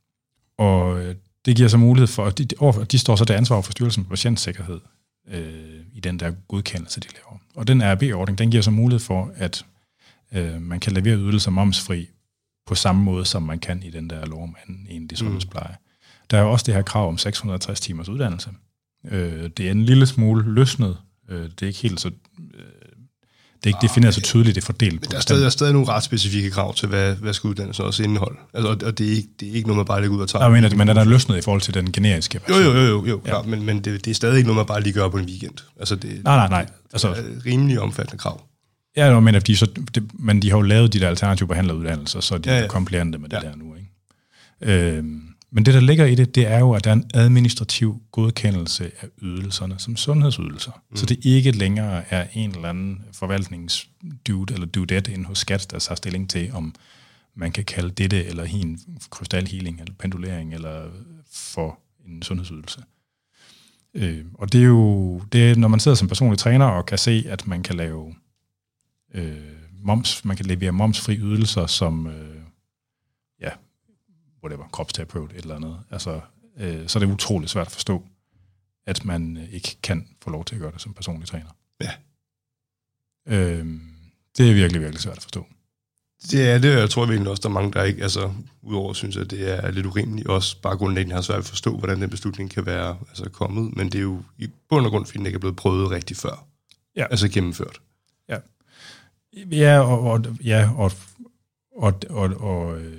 og det giver så mulighed for, at de, de står så til ansvar for Styrelsen for Patientsikkerhed øh, i den der godkendelse, de laver. Og den R A B-ordning, den giver så mulighed for, at øh, man kan levere ydelser momsfri på samme måde, som man kan i den der lov om anden egentlig sundhedspleje. Mm. Der er jo også det her krav om seks hundrede og tres timers uddannelse. Øh, det er en lille smule løsnet. Øh, det er ikke helt så... Øh, det er ikke defineret så tydeligt, det er fordelt på. Der er stadig, der er stadig nogle ret specifikke krav til, hvad, hvad skal uddannelsen også indeholde. Altså, og det er, ikke, det er ikke noget, man bare lægger ud og tager. Jeg mener, men er der løsnet i forhold til den generiske version? Jo, jo, jo, jo, jo klar, ja. men, men det, det er stadig ikke noget, man bare lige gør på en weekend. Altså, det, nej, nej, nej. Altså, det er rimelig omfattende krav. Ja, men, de så, det, men de har jo lavet de der alternative behandleruddannelser, så de ja, ja. er kompletterende med det ja. der nu. Ikke? Øhm, men det, der ligger i det, det er jo, at der er en administrativ godkendelse af ydelserne som sundhedsydelser. Mm. Så det ikke længere er en eller anden forvaltningsdude eller dudette inde hos Skat, der tager stilling til, om man kan kalde dette eller hin krystalhealing eller pendulering eller for en sundhedsydelse. Øh, og det er jo, det er, når man sidder som personlig træner og kan se, at man kan lave øh, moms, man kan levere momsfri ydelser som øh, ja, whatever, kropsterapeut, et eller andet. Altså, øh, så er det utroligt svært at forstå, at man øh, ikke kan få lov til at gøre det som personlig træner. Ja. Øh, det er virkelig, virkelig svært at forstå. Det er det, jeg tror virkelig også, der er mange, der ikke, altså, udover synes, at det er lidt urimeligt, også bare grundlæggende har svært at forstå, hvordan den beslutning kan være altså, kommet, men det er jo i bund og grund, fordi den ikke er blevet prøvet rigtig før. Ja. Altså gennemført. Ja. Ja, og, og, ja, og, og, og, og øh,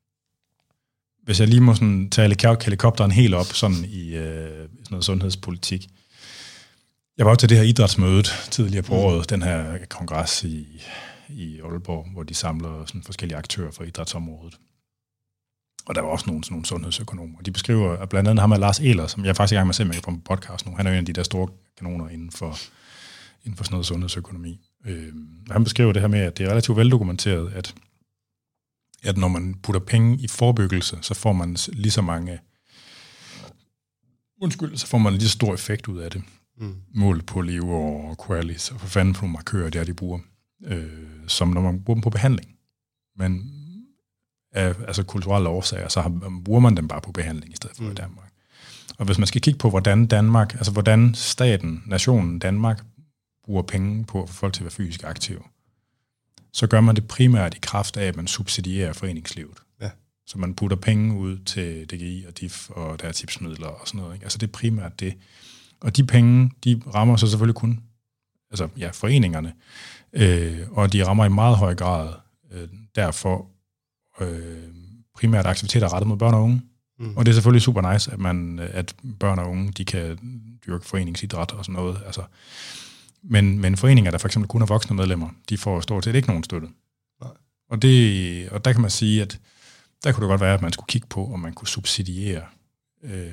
hvis jeg lige må sådan tage helikopteren helt op sådan i øh, sådan noget sundhedspolitik. Jeg var jo til det her idrætsmøde tidligere på året, mm. den her kongres i, i Aalborg, hvor de samler sådan forskellige aktører fra idrætsområdet. Og der var også nogle, sådan nogle sundhedsøkonomer. De beskriver, at blandt andet ham er Lars Ehler, som jeg er faktisk i gang med at se med på en podcast nu. Han er jo en af de der store kanoner inden for, inden for sådan noget sundhedsøkonomi. Øh, han beskriver det her med, at det er relativt veldokumenteret, at at når man putter penge i forebyggelse, så får man lige så mange, undskyld, så får man lige så stor effekt ud af det. mm. mål på lever og Qualis, og for fanden for nogle markører, der de bruger, øh, som når man bruger dem på behandling. Men af altså kulturelle årsager, så har, bruger man dem bare på behandling i stedet for mm. i Danmark. Og hvis man skal kigge på, hvordan Danmark, altså hvordan staten, nationen Danmark, bruger penge på at få folk til at være fysisk aktive, så gør man det primært i kraft af, at man subsidierer foreningslivet. Ja. Så man putter penge ud til D G I og D I F og der er tipsmidler og sådan noget. Ikke? Altså det er primært det. Og de penge, de rammer så selvfølgelig kun altså, ja, foreningerne, øh, og de rammer i meget høj grad øh, derfor øh, primært aktiviteter rettet mod børn og unge. Mm. Og det er selvfølgelig super nice, at, man, at børn og unge de kan dyrke foreningsidræt og sådan noget. Altså, men, men foreninger, der for eksempel kun er voksne medlemmer, de får stort set ikke nogen støtte. Nej. Og, det, og der kan man sige, at der kunne det godt være, at man skulle kigge på, om man kunne subsidiere øh,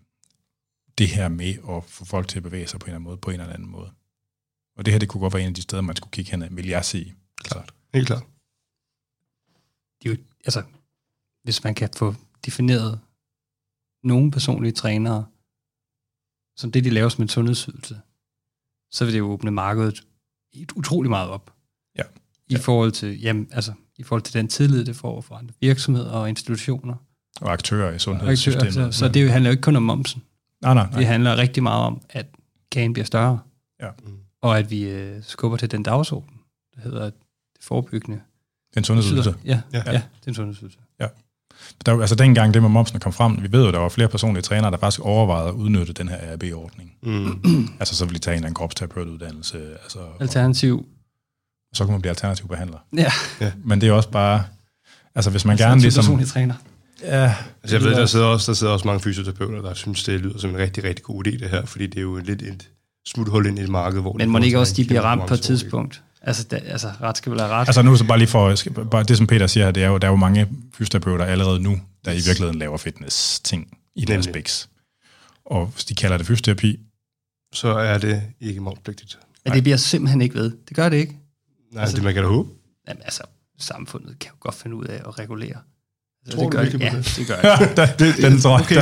det her med at få folk til at bevæge sig på en eller anden måde, på en eller anden måde. Og det her, det kunne godt være en af de steder, man skulle kigge hen ad, vil jeg sige. Klart. Helt klart. Det er jo, altså, hvis man kan få defineret nogle personlige trænere, som det, de laver som en sundhedsydelse, så vil det jo åbne markedet utrolig meget op. Ja. I ja. forhold til, jamen, altså, i forhold til den tillid, det får fra andre virksomheder og institutioner. Og aktører i sundhedssystemet. Aktører, så, så det handler jo ikke kun om momsen. Nej, nej, nej. Det handler rigtig meget om, at kagen bliver større. Ja. Og at vi øh, skubber til den dagsorden, der hedder det forebyggende. Den sundhedsydelse. Ja, ja. ja, den sundhedsydelse. Ja. Der, altså dengang det med momsen kom frem, vi ved jo, der var flere personlige trænere, der faktisk overvejede at udnytte den her A R B-ordning. Mm. Altså så ville de tage en eller anden kropsterapeutuddannelse. Altså, Alternativ. Og så kunne man blive alternativ behandler. Ja. ja. Men det er også bare, altså hvis man altså, gerne ligesom... personlig træner. Ja. Altså jeg ved, der sidder, også, der sidder også mange fysioterapeuter, der synes, det lyder som en rigtig, rigtig god idé det her, fordi det er jo lidt et smuthul ind i et marked, hvor... Men må ikke også de bliver ramt på et tidspunkt? Altså, der, altså ret skal vel have ret. Altså nu så bare lige for, skal, bare det som Peter siger her, det er jo, der er jo mange fysioterapeuter allerede nu, der i virkeligheden laver fitness-ting i deres biks. Og hvis de kalder det fysioterapi, så er det ikke momspligtigt. Men det bliver simpelthen ikke ved. Det gør det ikke. Nej, altså, det man kan da håbe. Jamen altså, samfundet kan jo godt finde ud af at regulere. Altså, tror det gør du det? Ja, det? det gør det. det, det den tror okay.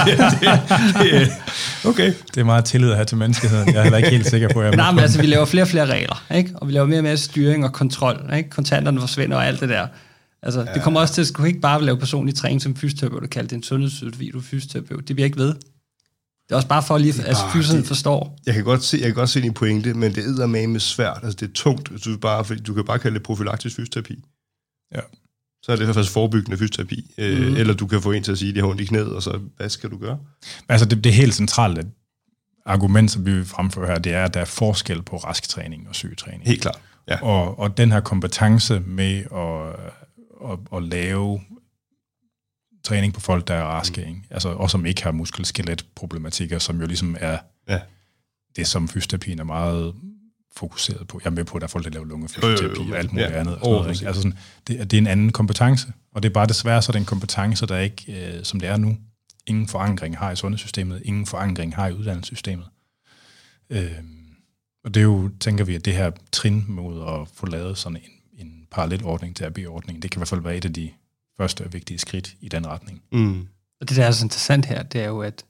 jeg. Okay. Det er meget tillid at have til menneskeheden. Jeg er heller ikke helt sikker på, at jeg Nej, men altså, vi laver flere og flere regler, ikke? Og vi laver mere og mere styring og kontrol, ikke? Kontanterne forsvinder og alt det der. Altså, ja. Det kommer også til, at skulle ikke bare lave personlig træning som fysioterapeut, og kalde det en sundhedsydelse, fordi du er fysioterapeut. Det bliver ikke ved. Det er også bare for at lige, at fysioterapeuten forstår. Jeg kan godt se, jeg kan godt se din pointe, men det er eddermame svært. Altså, det er tungt. Du, bare, fordi du kan bare kalde det profylaktisk fysioterapi. Ja. Så er det faktisk forebyggende fysioterapi. Mm. Øh, eller du kan få en til at sige, at det har ondt i knæet, og så hvad skal du gøre? Altså det, det helt centrale argument, som vi fremfører her, det er, at der er forskel på rasktræning og sygetræning. Helt klart. Ja. Og, og den her kompetence med at, at, at lave træning på folk, der er raske, mm. altså, og som ikke har muskel-skelet-problematikker, som jo ligesom er ja. det, som fysioterapien er meget fokuseret på. Jeg er med på, at der er folk, der laver lungefysioterapi og alt muligt ja. andet. Og sådan noget, ikke? Altså sådan, det, det er en anden kompetence, og det er bare desværre så den kompetence, der ikke, øh, som det er nu, ingen forankring har i sundhedssystemet, ingen forankring har i uddannelsessystemet. Øh, og det er jo, tænker vi, at det her trin mod at få lavet sådan en, en parallelordning til A R B-ordningen, det kan i hvert fald være et af de første og vigtige skridt i den retning. Mm. Og det, der er så interessant her, det er jo, at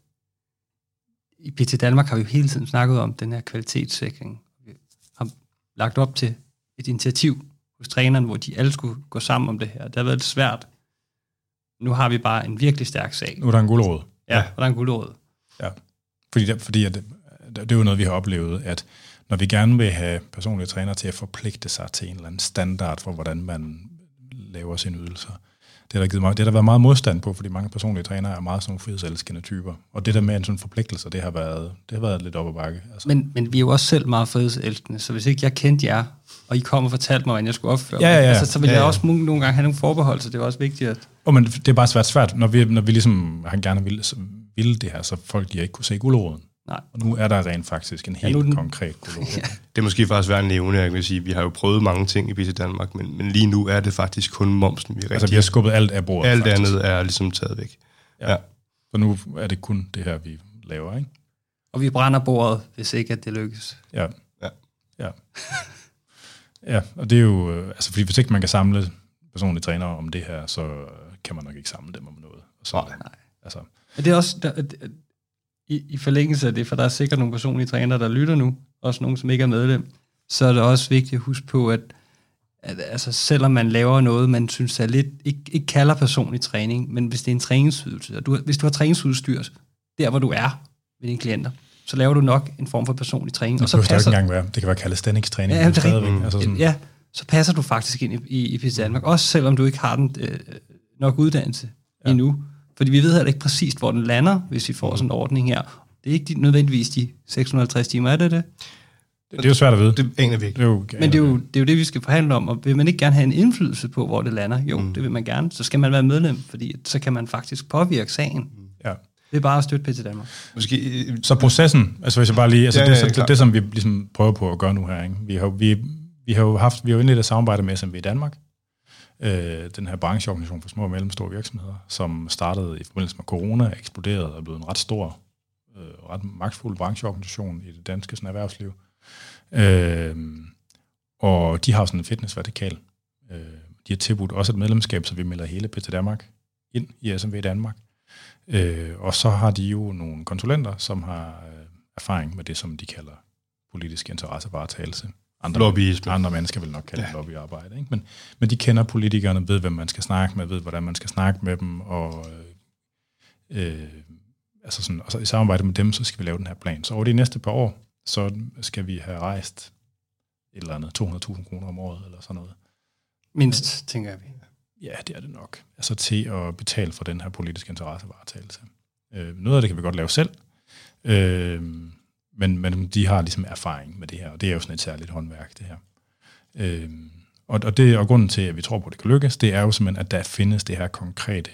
i P T Danmark har vi jo hele tiden snakket om den her kvalitetssikring. Vi har lagt op til et initiativ hos trænerne, hvor de alle skulle gå sammen om det her. Det har været lidt svært. Nu har vi bare en virkelig stærk sag. Nu er der en gulerod. Ja, og der er en gulerod. Ja, fordi, der, fordi at, det er jo noget, vi har oplevet, at når vi gerne vil have personlige trænere til at forpligte sig til en eller anden standard for, hvordan man laver sine ydelser, det har der, givet meget, det har der været meget modstand på, fordi mange personlige trænere er meget sådan nogle frihedselskende typer. Og det der med en sådan forpligtelse, det har været, det har været lidt op ad bakke. Altså. Men, men vi er jo også selv meget frihedselskende, så hvis ikke jeg kendte jer, og I kom og fortalte mig, hvordan jeg skulle opføre ja, ja, ja. mig, altså, så ville ja, ja. jeg også nogle gange have nogle forbehold, så det er også vigtigt at... Oh, men det er bare svært svært, når vi, når vi ligesom han gerne ville, ville det her, så folk de ikke kunne se guleroden. Nej. Og nu er der rent faktisk en helt ja, den... konkret gulerod. ja. Det er måske faktisk værd at nævne, jeg kan sige, vi har jo prøvet mange ting i P T Danmark, men, men lige nu er det faktisk kun momsen, vi rigtig... Altså vi har skubbet alt af bordet. Alt faktisk. andet er ligesom taget væk. Ja. ja. Så nu er det kun det her, vi laver, ikke? Og vi brænder bordet, hvis ikke at det lykkes. Ja. Ja. Ja. ja, og det er jo... Altså fordi hvis ikke man kan samle personlige trænere om det her, så kan man nok ikke samle dem om noget. Og så, nej. Altså, det er også... Der, i, i forlængelse af det, for der er sikkert nogle personlige trænere, der lytter nu, også nogen, som ikke er medlem, så er det også vigtigt at huske på, at, at altså, selvom man laver noget, man synes er lidt, ikke, ikke kalder personlig træning, men hvis det er en træningsydelse, og du, hvis du har træningsudstyr, der hvor du er med dine klienter, så laver du nok en form for personlig træning. Det, og så passer, passer, ikke engang være. Det kan være calisthenics-træning. Ja, det er mm. altså sådan. Ja, så passer du faktisk ind i, i, i P T Danmark, også selvom du ikke har den øh, nok uddannelse ja. endnu. Fordi vi ved heller ikke præcist, hvor den lander, hvis vi får sådan en ordning her. Det er ikke de, nødvendigvis de seks hundrede og halvtreds timer, er det det? Det, det er jo svært at vide. Det aner vi ikke. Det er jo, Men det er, jo, det er jo det, vi skal forhandle om, og vil man ikke gerne have en indflydelse på, hvor det lander? Jo, mm. det vil man gerne. Så skal man være medlem, fordi så kan man faktisk påvirke sagen. Ja. Det er bare at støtte P T Danmark. Måske, så processen, altså hvis jeg bare lige, altså ja, det, ja, det, det, det, som vi ligesom prøver på at gøre nu her, ikke? Vi har vi, vi har jo haft, vi har jo indledt et samarbejde med S M V Danmark, øh, den her brancheorganisation for små og mellemstore virksomheder, som startede i forbindelse med corona, eksploderede og blev en ret stor, øh, ret magtfuld brancheorganisation i det danske sådan, erhvervsliv. Øh, og de har sådan en fitnessvertikal. Øh, de har tilbudt også et medlemskab, så vi melder hele P T Danmark ind i S M V Danmark. Øh, og så har de jo nogle konsulenter, som har øh, erfaring med det, som de kalder politisk interessevaretagelse. Andre, Lobbyisme. Andre mennesker vil nok kalde det ja. lobbyarbejde. Ikke? Men, men de kender politikerne, ved hvem man skal snakke med, ved hvordan man skal snakke med dem, og, øh, altså sådan, og så i samarbejde med dem, så skal vi lave den her plan. Så over de næste par år, så skal vi have rejst et eller andet to hundrede tusind kroner om året, eller sådan noget. Mindst, tænker vi. Ja, det er det nok. Altså til at betale for den her politiske interessevaretagelse. Øh, noget af det kan vi godt lave selv, øh, men, men de har ligesom erfaring med det her, og det er jo sådan et særligt håndværk, det her. Øh, og, og, det, og grunden til, at vi tror på, at det kan lykkes, det er jo simpelthen, at der findes det her konkrete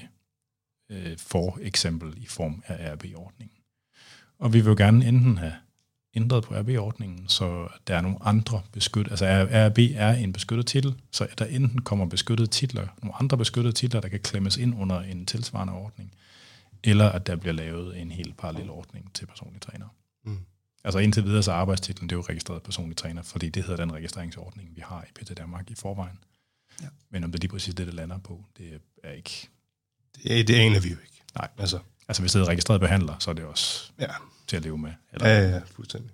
øh, for eksempel i form af R B-ordningen. Og vi vil jo gerne enten have ændret på R B-ordningen, så der er nogle andre beskyttede, altså R B er en beskyttet titel, så der enten kommer beskyttede titler, nogle andre beskyttede titler, der kan klemmes ind under en tilsvarende ordning, eller at der bliver lavet en helt parallel ordning til personlige træner. Mm. Altså indtil videre så er arbejdstitlen, det er jo registreret personlig træner, fordi det hedder den registreringsordning, vi har i P T Danmark i forvejen. Ja. Men om det er lige præcis det, det lander på, det er ikke... Det, er, det aner vi jo ikke. Nej, altså, altså hvis det er registreret behandler, så er det også ja. til at leve med. Eller? Ja, ja, fuldstændig.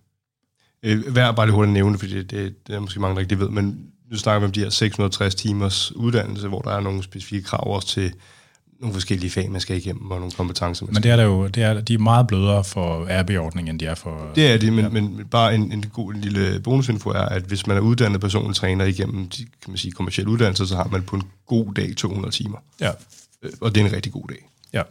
Øh, Værd bare lige hurtigt nævne, fordi det, det, det er måske mange, der ikke ved, men nu snakker vi om de her seks hundrede og tres timers uddannelse, hvor der er nogle specifikke krav også til nogle forskellige fag, man skal igennem, og nogle kompetencer. Men det er der jo, det er, de er meget blødere for R B-ordningen, end de er for... Det er de, men, ja. men bare en, en god en lille bonusinfo er, at hvis man er uddannet personlig træner igennem de, kan man sige, kommercielle uddannelser, så har man på en god dag to hundrede timer. Ja. Og det er en rigtig god dag. Ja.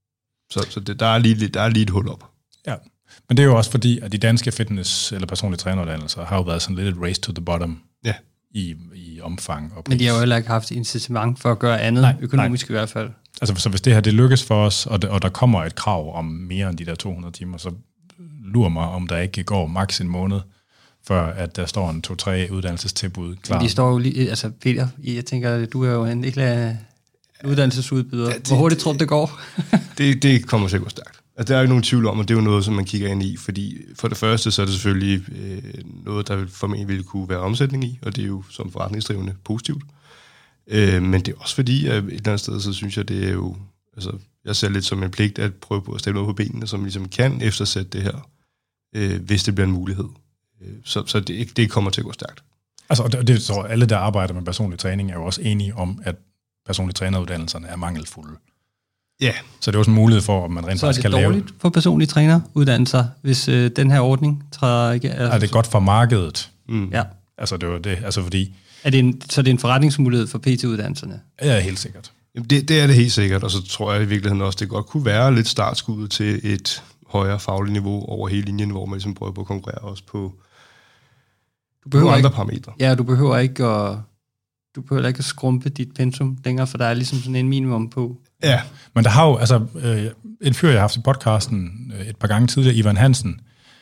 Så, så det, der, er lige, der er lige et hul op. Ja. Men det er jo også fordi, at de danske fitness- eller personlige træneruddannelser har jo været sådan lidt et race to the bottom ja. i, i omfang og pris. Men de har jo heller ikke haft incitament for at gøre andet, nej, økonomisk nej. i hvert fald. Altså, så hvis det her det lykkes for os, og, det, og der kommer et krav om mere end de der to hundrede timer, så lurer mig, om der ikke går maks en måned, før at der står en to-tre uddannelsestilbud klar. Men de står jo lige, altså Peter, jeg tænker, du er jo en del af uddannelsesudbyder. Ja, det, Hvor hurtigt tror du, det går? det, det kommer sikkert stærkt. Altså, der er jo ikke nogen tvivl om, at det er jo noget, som man kigger ind i, fordi for det første, så er det selvfølgelig øh, noget, der formentlig ville kunne være omsætning i, og det er jo som forretningsdrivende positivt. Øh, men det er også fordi, at et eller andet sted, så synes jeg, det er jo, altså, jeg ser lidt som en pligt at prøve på at stille noget på benene, som ligesom kan eftersætte det her, øh, hvis det bliver en mulighed. Øh, så så det, det kommer til at gå stærkt. Altså, og det, det tror alle, der arbejder med personlig træning, er jo også enige om, at personlige træneruddannelserne er mangelfulde. Ja. Så det er også en mulighed for, at man rent faktisk kan lave... Så er det dårligt for personlige træneruddannelser, hvis øh, den her ordning træder ikke... Altså, er det godt for markedet? Mm. Ja. Altså, det var det, altså fordi... Er det en, så det er en forretningsmulighed for P T-uddannelserne? Ja, helt sikkert. Det, det er det helt sikkert, og så tror jeg i virkeligheden også, det godt kunne være lidt startskud til et højere fagligt niveau over hele linjen, hvor man ligesom prøver på at konkurrere også på, du behøver på andre ikke, parametre. Ja, du behøver ikke at... Du behøver ikke at skrumpe dit pensum længere, for der er ligesom sådan en minimum på. Ja, men der har jo, altså, øh, en fyr, jeg har haft i podcasten øh, et par gange tidligere, Ivan Hansen,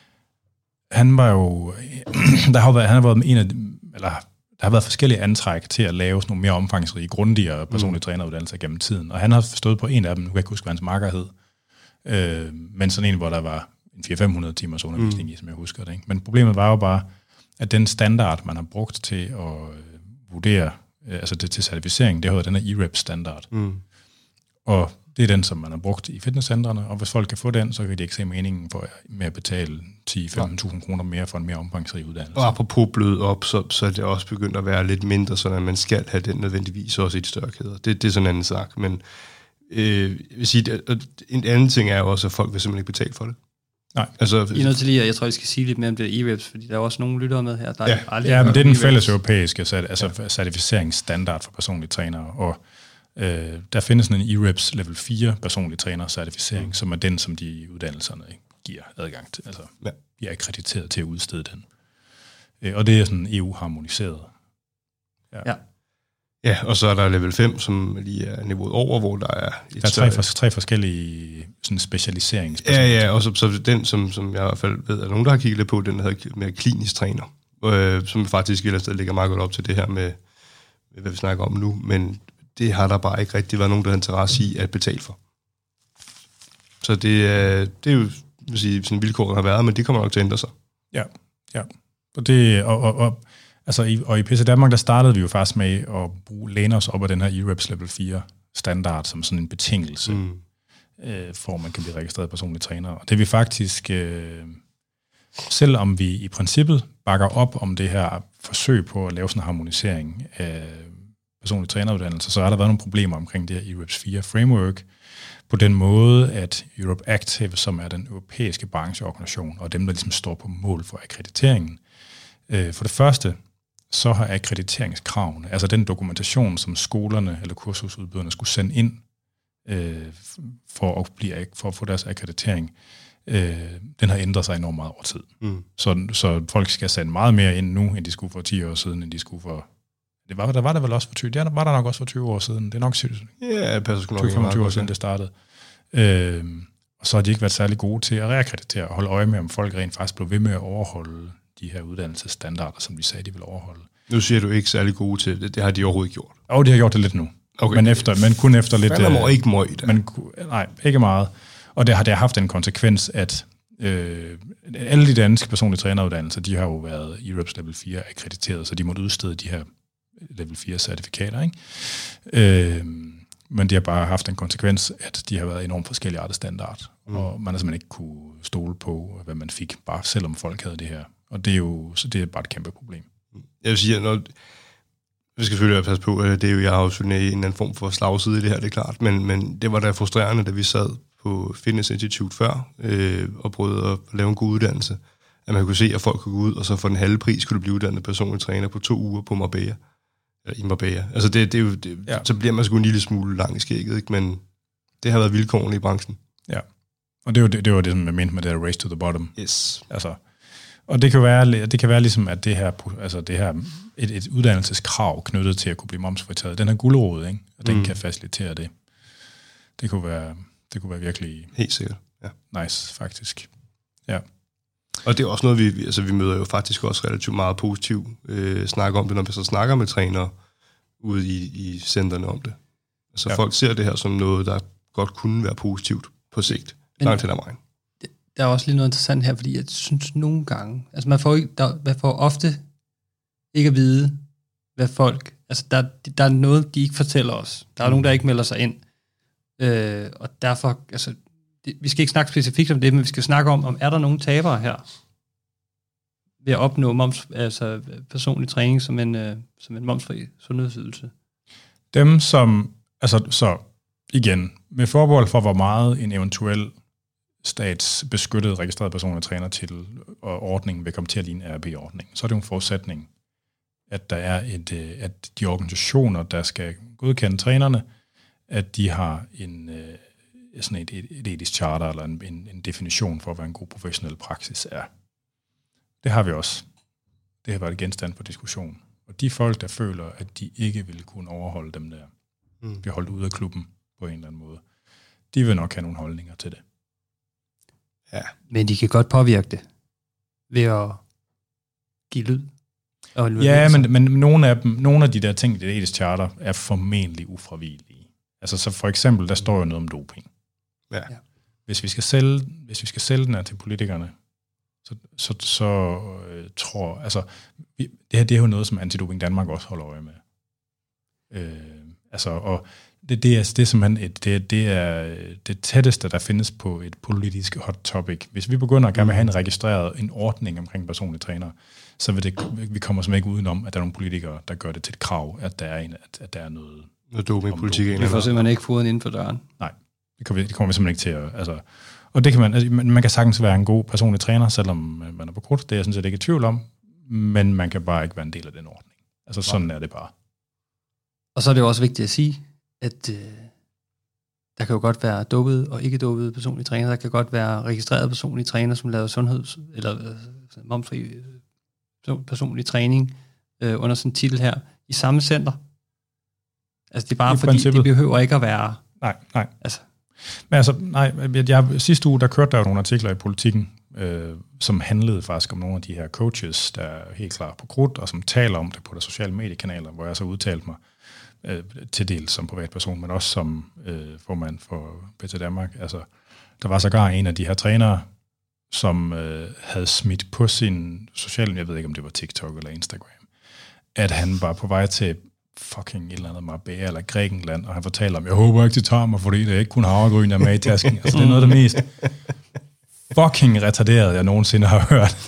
han var jo, der har været, han har været med en af, eller der har været forskellige antræk til at lave sådan nogle mere omfangsrige, grundigere personlige mm. træneruddannelser gennem tiden, og han har stået på en af dem, nu kan jeg ikke huske, hvad hans marker hed, øh, men sådan en, hvor der var en fire til fem hundrede timers undervisning mm. i, som jeg husker det, ikke? Men problemet var jo bare, at den standard, man har brugt til at øh, vurdere, altså det til certificering, det hedder den her E R E P-standard. Mm. Og Det er den, som man har brugt i fitnesscentrene, og hvis folk kan få den, så kan de ikke se meningen for, med at betale ti til femten tusind kroner mere for en mere omfangsrig uddannelse. Og apropos blød op, så, så er det også begyndt at være lidt mindre, så man skal have den nødvendigvis også i de større kæder. Det, det er sådan en anden snak, men øh, jeg vil sige, at en anden ting er også, at folk vil simpelthen ikke betale for det. Nej. Altså, I er nødt til lige, jeg tror, jeg skal sige lidt mere om det E-reps, fordi der er også nogle lyttere med her, der ja. aldrig Ja, men det er den E-reps. fælles europæiske altså certificeringsstandard for personlige trænere, og øh, der findes en E reps level fire personlige træner certificering, mm. som er den, som de uddannelserne giver adgang til, altså ja. De er akkrediteret til at udstede den. Øh, og det er sådan E U-harmoniseret. Ja. ja. Ja, og så er der level fem, som lige er niveauet over, hvor der er... Et der er tre, for, tre forskellige sådan specialiseringer. Ja, ja, og så, så den, som, som jeg i hvert fald ved, at nogen, der har kigget lidt på, den hedder mere klinisk træner, øh, som faktisk et eller andet sted ligger meget godt op til det her med, med, hvad vi snakker om nu, men det har der bare ikke rigtig været nogen, der har interesse i at betale for. Så det, er, det er jo vil sige, sådan vilkåret har været, men det kommer nok til at ændre sig. Ja, ja. Og det... Og, og, og Altså, i, og i P C Danmark, der startede vi jo faktisk med at bruge, læne os op af den her E reps level fire standard som sådan en betingelse, mm. øh, for at man kan blive registreret personlig træner. Og det er vi faktisk, øh, selvom vi i princippet bakker op om det her forsøg på at lave sådan en harmonisering af personlig træneruddannelse, så har der været nogle problemer omkring det her E reps fire framework, på den måde, at Europe Active, som er den europæiske brancheorganisation, og dem, der ligesom står på mål for akkrediteringen, øh, for det første, så har akkrediteringskravene, altså den dokumentation, som skolerne eller kursusudbyderne skulle sende ind øh, for, at blive, for at få deres akkreditering, øh, den har ændret sig enormt meget over tid. Mm. Så, så folk skal sende meget mere ind nu, end de skulle for ti år siden, end de skulle for... Det var der, var der vel også for tyve, det var der nok også for tyve år siden. Det er nok ja, tyve til femogtyve år siden, det startede. Øh, og så har de ikke været særlig gode til at reakkreditere og holde øje med, om folk rent faktisk blev ved med at overholde de her uddannelsesstandarder, som de sagde, de ville overholde. Nu siger du ikke særlig gode til det. Det har de overhovedet gjort. Og de har gjort det lidt nu. Okay. Men, efter, men kun efter lidt... Man må ikke møg det. Men, nej, ikke meget. Og det har, det har haft en konsekvens, at øh, alle de danske personlige træneruddannelser, de har jo været E reps level fire akkrediteret, så de måtte udstede de her level fire certifikater, ikke? Øh, men de har bare haft en konsekvens, at de har været enormt forskellige arter standard, mm. og man har simpelthen ikke kunne stole på, hvad man fik, bare selvom folk havde det her. Og det er jo så det er bare et kæmpe problem. Jeg vil sige, at når, vi skal selvfølgelig passe på, at det er jo, jeg har jo sådan en eller anden form for slagside i det her, det er klart, men, men det var da frustrerende, da vi sad på Fitness Institute før, øh, og prøvede at lave en god uddannelse, at man kunne se, at folk kunne gå ud, og så for den halve pris kunne du blive uddannet personlig træner på to uger på Marbella. Eller i Marbella. Altså det, det er jo, det, ja. Så bliver man sgu en lille smule lang i skægget, ikke? Men det har været vilkårene i branchen. Ja, og det var det, det, var det som jeg mente med det race to the bottom. Yes. Altså, og det kan være, det kan være ligesom, at det her, altså det her et, et uddannelseskrav knyttet til at kunne blive momsfritaget, den her gulerod, ikke? Og den mm. kan facilitere det. Det kunne være, det kunne være virkelig... Helt sikkert, ja. Nice, faktisk. Ja. Og det er også noget, vi, altså vi møder jo faktisk også relativt meget positivt øh, snakke om det, når vi så snakker med trænere ude i, i centerne om det. Altså ja. Folk ser det her som noget, der godt kunne være positivt på sigt, langt til ad vejen. Der er også lige noget interessant her, fordi jeg synes nogle gange, altså man får, ikke, der, man får ofte ikke at vide, hvad folk, altså der, der er noget, de ikke fortæller os. Der er mm. nogen, der ikke melder sig ind. Øh, og derfor, altså, det, vi skal ikke snakke specifikt om det, men vi skal snakke om, om er der nogen tabere her ved at opnå moms, altså personlig træning som en, øh, som en momsfri sundhedsydelse? Dem som, altså så igen, med forbehold for, hvor meget en eventuel statsbeskyttet registreret personlig trænertitel og ordningen vil komme til at ligne R B-ordning, så er det jo en forudsætning, at der er et, at de organisationer, der skal godkende trænerne, at de har en sådan et, et, et etisk charter eller en, en, en definition for, hvad en god professionel praksis er. Det har vi også. Det har været et genstand for diskussion. Og de folk, der føler, at de ikke vil kunne overholde dem der, mm. bliver holdt ude af klubben på en eller anden måde, de vil nok have nogle holdninger til det. Ja. Men de kan godt påvirke det ved at give lyd. Ja, men, men nogle, af dem, nogle af de der ting i det etiske charter er formentlig ufravigelige. Altså så for eksempel, der står jo noget om doping. Ja. Hvis vi skal sælge, hvis vi skal sælge den her til politikerne, så, så, så øh, tror, altså vi, det her det er jo noget, som Antidoping Danmark også holder øje med. Øh, altså, og Det, det, er, det er simpelthen et, det, det er det tætteste, der findes på et politisk hot topic. Hvis vi begynder at gerne have en registreret en ordning omkring personlige trænere, så vil det, vi kommer simpelthen ikke udenom, at der er nogle politikere, der gør det til et krav, at der er, en, at, at der er noget... Noget dopingpolitik. Vi får simpelthen ikke foden inden for døren. Nej, det kommer, vi, det kommer vi simpelthen ikke til at... Altså, og det kan man, altså, man kan sagtens være en god personlig træner, selvom man er på krudt. Det er jeg sådan set ikke i tvivl om, men man kan bare ikke være en del af den ordning. Altså sådan er det bare. Og så er det jo også vigtigt at sige, at øh, der kan jo godt være dopede og ikke dopede personlige træner. Der kan godt være registrerede personlige træner, som laver sundheds- eller øh, momsfri øh, personlig træning øh, under sådan en titel her i samme center. Altså det er bare I fordi, princippet. det behøver ikke at være... Nej, nej. Altså, Men altså, nej, jeg, sidste uge, der kørte der jo nogle artikler i Politikken, øh, som handlede faktisk om nogle af de her coaches, der er helt klar på krudt, og som taler om det på de sociale mediekanaler, hvor jeg så udtalte mig øh, til dels som privatperson, men også som øh, formand for P T Danmark. Altså, der var sågar en af de her trænere, som øh, havde smidt på sin sociale, jeg ved ikke, om det var TikTok eller Instagram, at han var på vej til fucking et eller andet Marbella eller Grækenland, og han fortaler om, jeg håber ikke, de tager mig, fordi det er ikke kun havregryn, der er med i tasken. Altså, det er noget af det mest fucking retarderet, jeg nogensinde har hørt.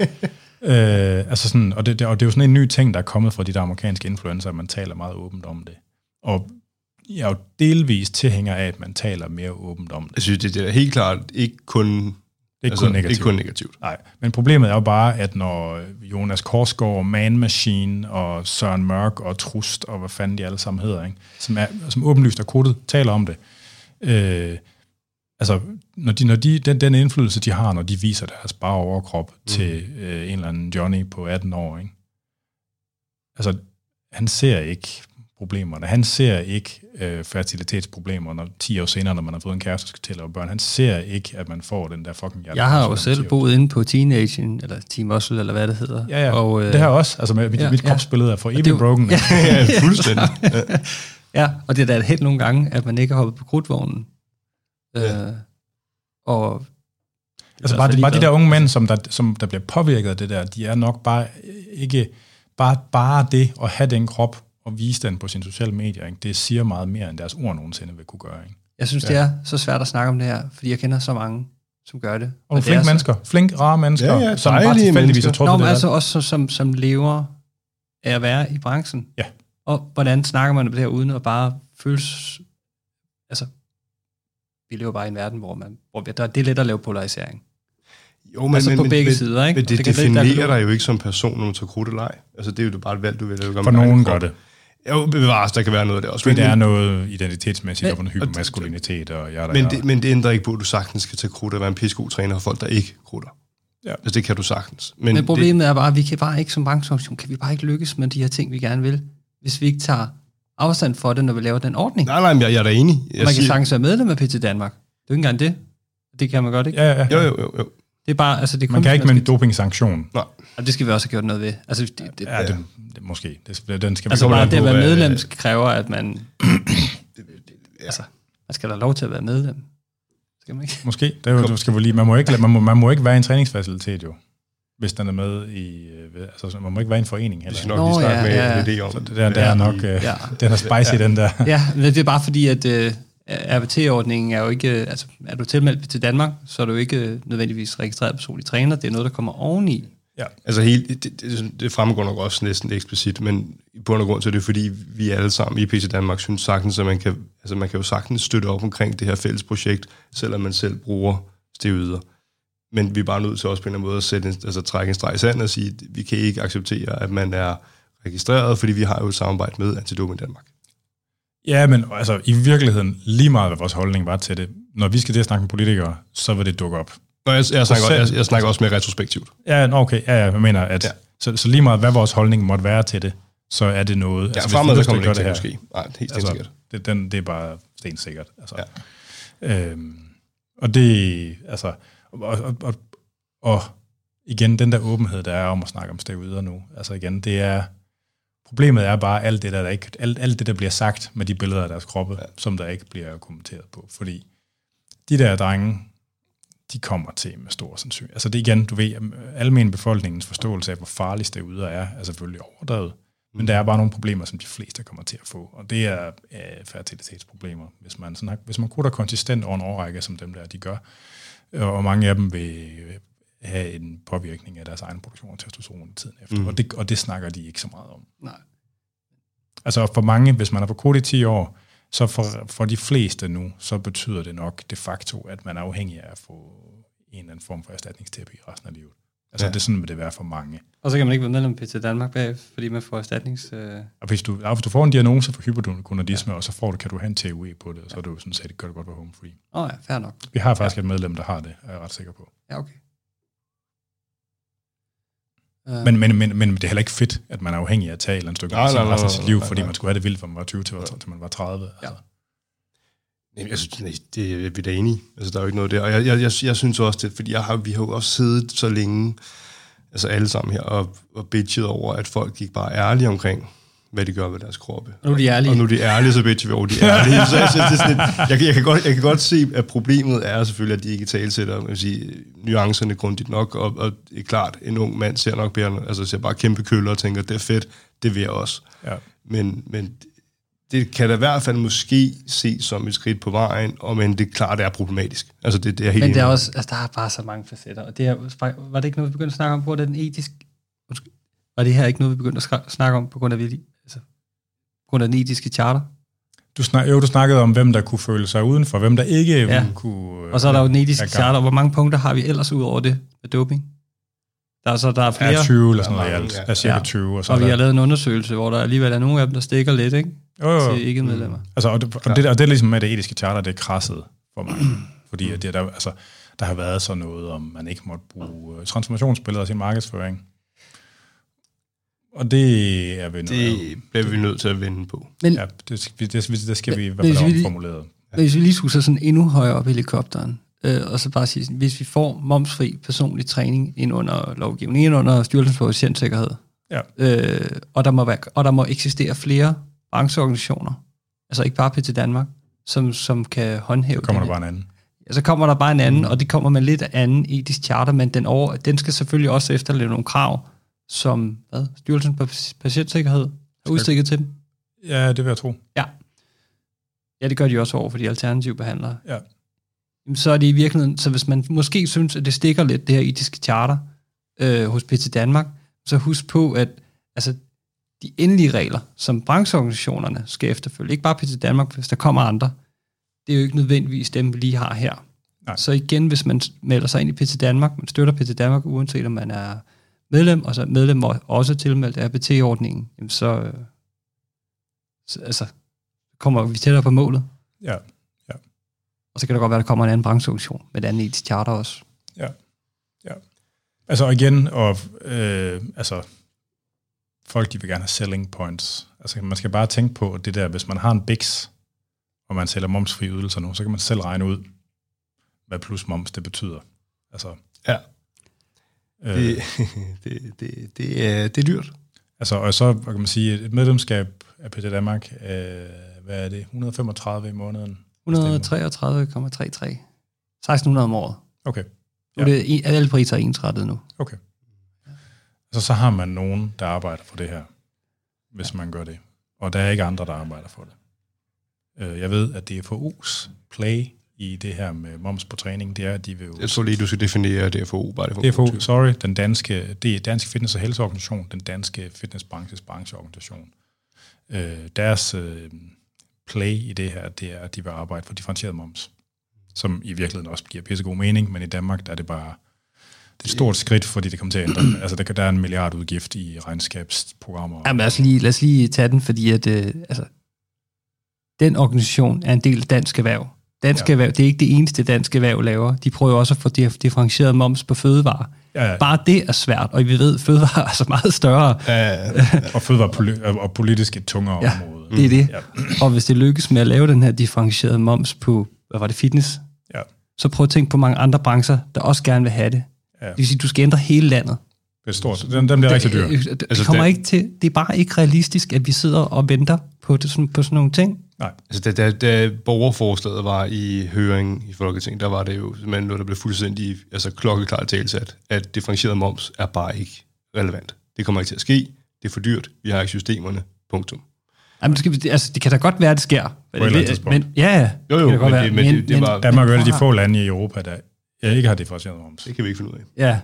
øh, altså sådan, og, det, og det er jo sådan en ny ting, der er kommet fra de der amerikanske influencer, at man taler meget åbent om det. Og jeg er jo delvis tilhænger af, at man taler mere åbent om det. Jeg synes, det er helt klart ikke kun... Det er altså, kun negativt. ikke kun negativt. Nej, men problemet er jo bare, at når Jonas Korsgaard, Man Machine og Søren Mørk og Trust og hvad fanden de alle sammen hedder, ikke? Som, er, som åbenlyst og kuttet taler om det. Øh, altså, når, de, når de, den, den indflydelse, de har, når de viser deres bare overkrop mm. til øh, en eller anden Johnny på atten år, ikke? Altså, han ser ikke problemerne. Han ser ikke øh, fertilitetsproblemer, når ti år senere, når man har fået en kæreste, skal til at lave børn. Han ser ikke, at man får den der fucking hjerte. Jeg har jo selv boet inde på Teenagen, eller Team Muscle, eller hvad det hedder. Ja, ja. Og, øh, det har også. Altså, mit, ja, mit ja. kropsbillede er for evigt jo, broken. Ja, ja, fuldstændig. ja. ja, og det er da et helt nogle gange, at man ikke har hoppet på krudtvognen. Ja. Øh, og altså, bare, de, bare de der unge mænd, som der, som der bliver påvirket af det der, de er nok bare ikke... Bare, bare det at have den krop, og vise den på sine sociale medier, ikke? Det siger meget mere, end deres ord nogensinde vil kunne gøre. Ikke? Jeg synes, ja. det er så svært at snakke om det her, fordi jeg kender så mange, som gør det. Og, og flink mennesker, så... flink, rare mennesker, ja, ja, som bare tilfældigvis har truffet Nå, det altså der. også som, som lever af at være i branchen. Ja. Og hvordan snakker man om det her, uden at bare føles... Altså, vi lever bare i en verden, hvor, man, hvor der, det er let at lave polarisering. Jo, men, altså men, på begge men, sider, ikke? Men det, det definerer det, dig jo ikke som person, når man tager krudt eller ej. Altså, det er jo bare et valg, du vil lave. For nogen gør det. Jo, bevares, der kan være noget af det også. Men det er noget identitetsmæssigt, og men, noget hypermaskulinitet. Og jeg, der, men, det, men det ændrer ikke på, at du sagtens skal tage krudt og være en pissegod træner for folk, der ikke krutter. Ja. Altså, det kan du sagtens. Men, men problemet det, er bare, at vi kan bare ikke som brancheorganisation, kan vi bare ikke lykkes med de her ting, vi gerne vil, hvis vi ikke tager afstand for det, når vi laver den ordning. Nej, nej, men jeg, jeg er da enig. Jeg man siger... kan sagtens være medlem af P T Danmark. Det er jo ikke engang det. Det kan man godt, ikke? Ja, ja, ja. Jo, jo, jo. jo. Det er bare, altså, det man kun, kan ikke man med en doping-sanktion. Nej. Og det skal vi også have gjort noget ved. Altså, det, det, ja, det, det, måske. Det, den skal altså vi bare det at være hvad... medlem kræver, at man... altså, man skal da lov til at være medlem. Skal man ikke? Måske. Det er jo, skal vi lige, man, må ikke, man, må, man må ikke være i en træningsfacilitet, jo. Hvis den er med i... Altså, man må ikke være i en forening heller. Det skal nok lige snakke ja, med ja. det om. Så det der, der er nok... Ja. Uh, den er spicy, ja. den der. Ja, men det er bare fordi, at uh, R B T-ordningen er jo ikke... Altså, er du tilmeldt til Danmark, så er du ikke nødvendigvis registreret personlig træner. Det er noget, der kommer oveni. Ja, altså helt, det, det, det fremgår nok også næsten eksplicit, men i bund og grund så er det, fordi vi alle sammen i P T Danmark synes sagtens, at man kan, altså man kan jo sagtens støtte op omkring det her fælles projekt, selvom man selv bruger steroider. Men vi er bare nødt til også på en eller anden måde at sætte en, altså trække en streg i sanden og sige, at vi kan ikke acceptere, at man er registreret, fordi vi har jo et samarbejde med Antidoping Danmark. Ja, men altså i virkeligheden, lige meget hvad vores holdning var til det, når vi skal det at snakke med politikere, så vil det dukke op. Nå, jeg, jeg, snakker, selv, jeg, jeg snakker også mere retrospektivt. Ja, okay, ja, jeg mener, at ja. så, så lige meget hvad vores holdning måtte være til det, så er det noget... Ja, altså, fremad, der kommer det ikke ikke til at ske. Nej, helt altså, sikkert. Det, den, det er bare stensikkert. Altså. Ja. Øhm, og det, altså... Og, og, og, og igen, den der åbenhed, der er om at snakke om steroider nu, altså igen, det er... Problemet er bare alt det, der, der ikke, alt, alt det, der bliver sagt med de billeder af deres kroppe, ja. som der ikke bliver kommenteret på. Fordi de der drenge, de kommer til med stor sandsynlighed. Altså det igen, du ved, almen befolkningens forståelse af, hvor farligt steroider er, er selvfølgelig overdrevet. Men der er bare nogle problemer, som de fleste kommer til at få, og det er øh, fertilitetsproblemer. Hvis man, sådan har, hvis man kutter konsistent over en årrække, som dem der, de gør, og mange af dem vil have en påvirkning af deres egen produktion af testosteron i tiden efter, mm. og, det, og det snakker de ikke så meget om. Nej. Altså for mange, hvis man har på kort i ti år, så for, for de fleste nu, så betyder det nok de facto, at man er afhængig af at få en eller anden form for erstatningsterapi resten af livet. Altså ja. Det er sådan, vil det være for mange. Og så kan man ikke være medlem af P T Danmark bag, fordi man får erstatnings... Øh... Og hvis du, hvis du får en diagnose for hypogonadisme, ja. og så får du, kan du have en T U E på det, og så er du sådan set, det gør det godt være home free. Åh oh, ja, fair nok. Vi har faktisk ja. et medlem, der har det, er jeg ret sikker på. Ja, okay. Uh... Men, men, men, men det er heller ikke fedt, at man er afhængig af at tage et eller andet stykke resten af sit liv, fordi man skulle have det vildt, fra man var tyve til, til man var tredive. Ja. Altså. Nej, jeg synes, nej, det er vi da enige. Altså, der er jo ikke noget der. Og jeg, jeg, jeg, jeg synes også, det, fordi jeg har, vi har jo også siddet så længe, altså alle sammen her, og, og bitchet over, at folk gik bare ærlige omkring, hvad de gør ved deres kroppe. Og nu er de ærlige. Og nu er de ærlige, så bitcher vi over, de er ærlige. Så jeg, synes, det er sådan et, jeg, jeg, kan godt, jeg kan godt se, at problemet er selvfølgelig, at de ikke talsætter man vil sige, nuancerne grundigt nok, og, og det er klart, en ung mand ser nok bare, altså ser bare kæmpe køller og tænker, det er fedt, det vil jeg også. Ja. Men, men det kan da i hvert fald måske ses som et skridt på vejen, og men det er klart, det er problematisk. Altså det, det er helt men det er også, altså, der er bare så mange facetter, og det er, var det ikke noget, vi begyndte at snakke om på grund af den etiske... Var det her ikke noget, vi begyndte at snakke om på grund af, altså, på grund af den etiske charter? Du snak, jo, du snakkede om, hvem der kunne føle sig udenfor, hvem der ikke ja. kunne... Og så er der jo den etiske charter. Hvor mange punkter har vi ellers ud over det med doping? Der er, så, der er flere... Ja, tyve eller sådan noget i alt. Der er cirka tyve. Og, så og vi der... har lavet en undersøgelse, hvor der alligevel er nogle af dem, der stikker lidt, ikke? Jo, jo. Til ikke-medlemmer. Mm. Altså, og, det, og, det, og det er ligesom med det etiske charter, det er krasset for mig. Fordi at det, der, altså, der har været sådan noget, om man ikke måtte bruge transformationsbilleder af sin markedsføring. Og det er vi nødt Det bliver vi nødt til at vende på. Men, ja, det, det, det, det skal vi i hvert fald omformuleret. Ja. Hvis vi lige skulle så sådan endnu højere op i helikopteren, øh, og så bare sige, hvis vi får momsfri personlig træning ind under lovgivningen, ind under Styrelsen for Patientsikkerhed, ja. øh, og, der må være, og der må eksistere flere brancheorganisationer, altså ikke bare P T Danmark, som, som kan håndhæve det. Så kommer der bare en anden. Ja, så kommer der bare en anden, mm. og det kommer med lidt anden etisk charter, men den, over, den skal selvfølgelig også efterleve nogle krav, som hvad, Styrelsen for Patientsikkerhed har udstikket til dem. Ja, det vil jeg tro. Ja. Ja, det gør de også over for de alternative behandlere. Ja. Så er det i virkeligheden, så hvis man måske synes, at det stikker lidt, det her etiske charter øh, hos P T Danmark, så husk på, at altså, de endelige regler, som brancheorganisationerne skal efterfølge, ikke bare P T Danmark, hvis der kommer andre, det er jo ikke nødvendigvis dem, vi lige har her. Nej. Så igen, hvis man melder sig ind i P T Danmark, man støtter P T Danmark, uanset om man er medlem, og så medlem også tilmeldt R B T-ordningen, jamen så, øh, så altså, kommer vi tættere på målet. Ja, ja. Og så kan det godt være, at der kommer en anden brancheorganisation med et andet etisk charter også. Ja, ja. Altså igen, og øh, altså, folk de vil gerne have selling points. Altså man skal bare tænke på det der, hvis man har en Bix, og man sælger momsfri ydelser nu, så kan man selv regne ud, hvad plus moms det betyder. Altså, ja. Øh, det, det, det, det, er, det er dyrt. Altså, og så kan man sige, et medlemskab af P T Danmark, øh, hvad er det, et hundrede og femogtredive i måneden? et hundrede og treogtredive komma tredive. seksten hundrede om året. Okay. Ja. Det er, alle priser er ensrettet nu. Okay. Altså, så har man nogen, der arbejder for det her, hvis man gør det. Og der er ikke andre, der arbejder for det. Jeg ved, at D F O U's play i det her med moms på træning, det er, at de vil jo... Jeg tror lige, du skal definere D F O. Bare det D F O, sorry, den danske, det er Dansk Fitness- og Helseorganisation, den danske fitnessbranches brancheorganisation. Øh, deres øh, play i det her, det er, at de vil arbejde for differentieret moms, som i virkeligheden også giver pissegod mening, men i Danmark der er det bare det er et stort skridt, fordi det kommer til at ændre. Altså, der, der er en milliardudgift i regnskabsprogrammer. Jamen, lad os lige, lad os lige tage den, fordi at, øh, altså, den organisation er en del af Dansk Erhverv. Dansk ja. Erhverv, det er ikke det eneste, Dansk Erhverv laver. De prøver også at få differentieret moms på fødevarer. Ja, ja. Bare det er svært, og vi ved, at fødevarer er så meget større. Ja, ja, ja. Og fødevarer og politisk et tungere ja, område. det er det. Ja. Og hvis det lykkes med at lave den her differentierede moms på, hvad var det, fitness? Ja. Så prøv at tænke på mange andre brancher, der også gerne vil have det. Ja. Det vil sige, at du skal ændre hele landet. Det er stort. Den, den bliver rigtig dyr. Det, det, altså, kommer det, ikke til, det er bare ikke realistisk, at vi sidder og venter på, det, sådan, på sådan nogle ting. Nej. Altså, da, da, da borgerforslaget var i høring i Folketinget, der var det jo simpelthen noget, der blev fuldstændig altså, klokkeklart talsat, at differentieret moms er bare ikke relevant. Det kommer ikke til at ske. det er for dyrt, vi har ikke systemerne, punktum. Jamen, det, skal, altså, det kan da godt være, at det sker. På et det, men, ja, ja. Jo, jo, det men, være, det, men, det, det var... Danmark er de få lande i Europa, der ikke har differentieret moms. Det kan vi ikke finde ud af. Ja.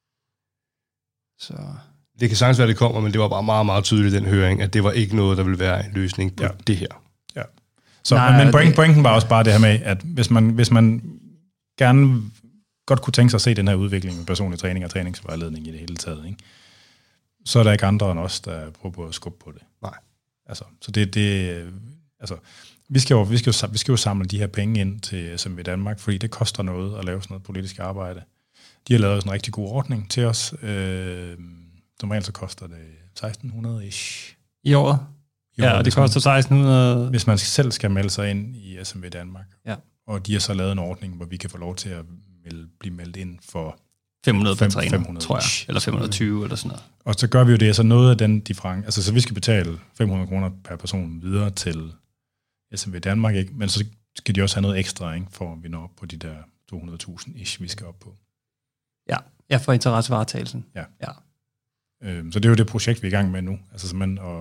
Så... Det kan sagtens være, det kommer, men det var bare meget, meget tydeligt i den høring, at det var ikke noget, der ville være en løsning på ja. det her. Ja. Så, Nej, men point, det... pointen var også bare det her med, at hvis man, hvis man gerne godt kunne tænke sig at se den her udvikling med personlig træning og træningsvejledning i det hele taget, ikke? Så er der ikke andre end os, der prøver på at skubbe på det. Nej. Altså, så det, det altså, vi skal, jo, vi, skal jo, vi skal jo samle de her penge ind til S M V Danmark, fordi det koster noget at lave sådan noget politisk arbejde. De har lavet sådan en rigtig god ordning til os. Øh, som regel så koster det seksten hundrede-ish. I året? I ja, år, det koster seksten hundrede. Hvis man selv skal melde sig ind i S M V Danmark. Ja. Og de har så lavet en ordning, hvor vi kan få lov til at melde, blive meldt ind for fem hundrede per træner, fem hundrede, tror jeg. Eller fem hundrede og tyve eller sådan noget. Og så gør vi jo det, så noget af den difference, altså så vi skal betale fem hundrede kroner per person videre til S M V Danmark, ikke? Men så skal de også have noget ekstra, ikke? For at vi når op på de der to hundrede tusind ish, vi skal op på. Ja, ja, for interessevaretagelsen. Ja. Ja. Øhm, så det er jo det projekt, vi er i gang med nu, altså simpelthen at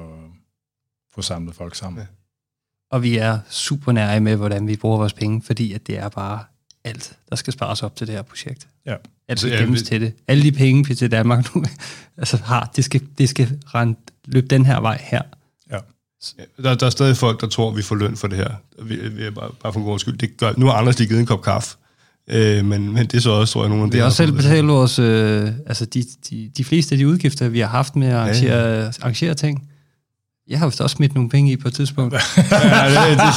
få samlet folk sammen. Ja. Og vi er super nære med, hvordan vi bruger vores penge, fordi at det er bare alt, der skal spares op til det her projekt. Ja. Alt skal gemmes til det. Alle de penge, vi til Danmark nu altså har, det skal, det skal rende, løbe den her vej her. Ja. Ja, der, der er stadig folk, der tror, vi får løn for det her. Vi, vi er bare, bare for en god skyld. Det gør, nu har Anders lige givet en kop kaffe. Øh, men, men det er så også, tror jeg, nogle af vi har også selv betalt vores, øh, altså de, de, de fleste af de udgifter, vi har haft med at arrangere, ja, ja. arrangere ting. Jeg har vist også smidt nogle penge i på et tidspunkt. ja, det, det, det,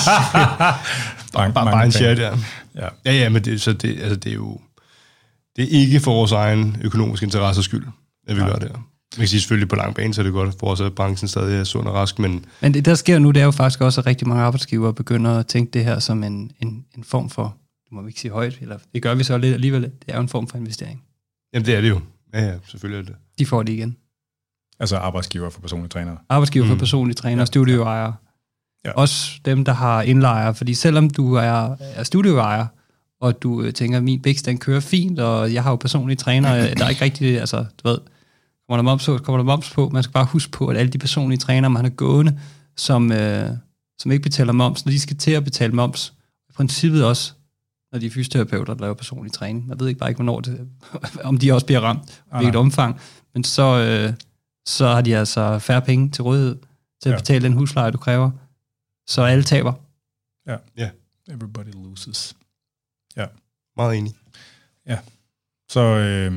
bare, bare, bare en chat, ja. Ja, ja, ja, men det, så det, altså, det er jo det er ikke for vores egen økonomiske interesser skyld, at vi ja. gør det her. Man kan sige selvfølgelig på lang bane, så er det godt for os, at branchen stadig er sund og rask, men... Men det, der sker nu, det er jo faktisk også, at rigtig mange arbejdsgivere begynder at tænke det her som en, en, en form for, det må vi ikke sige højt, eller det gør vi så lidt alligevel, det er jo en form for investering. Jamen det er det jo. Ja, ja, selvfølgelig er det. De får det igen. Altså arbejdsgiver for personlige trænere. Arbejdsgiver mm. for personlige trænere, ja. Studieejere. Ja. Også dem, der har indlejere, fordi selvom du er, er studieejer, og du tænker, min Bix, den kører fint, og jeg har jo personlige trænere, der er ikke rigtig, altså, du ved, kommer der moms på, kommer der moms på, man skal bare huske på, at alle de personlige trænere, man har gående, som, øh, som ikke betaler moms, når de skal til at betale moms, i princippet også, når de er fysioterapeuter, der laver personlig træning. Man ved ikke bare ikke, hvornår det, om de også bliver ramt, i hvilket omfang, men så, øh, så har de altså færre penge til rådighed, til at ja. betale den husleje, du kræver, så alle taber. Ja, yeah. Everybody loses. Ja. Meget enig. Ja. Så øh,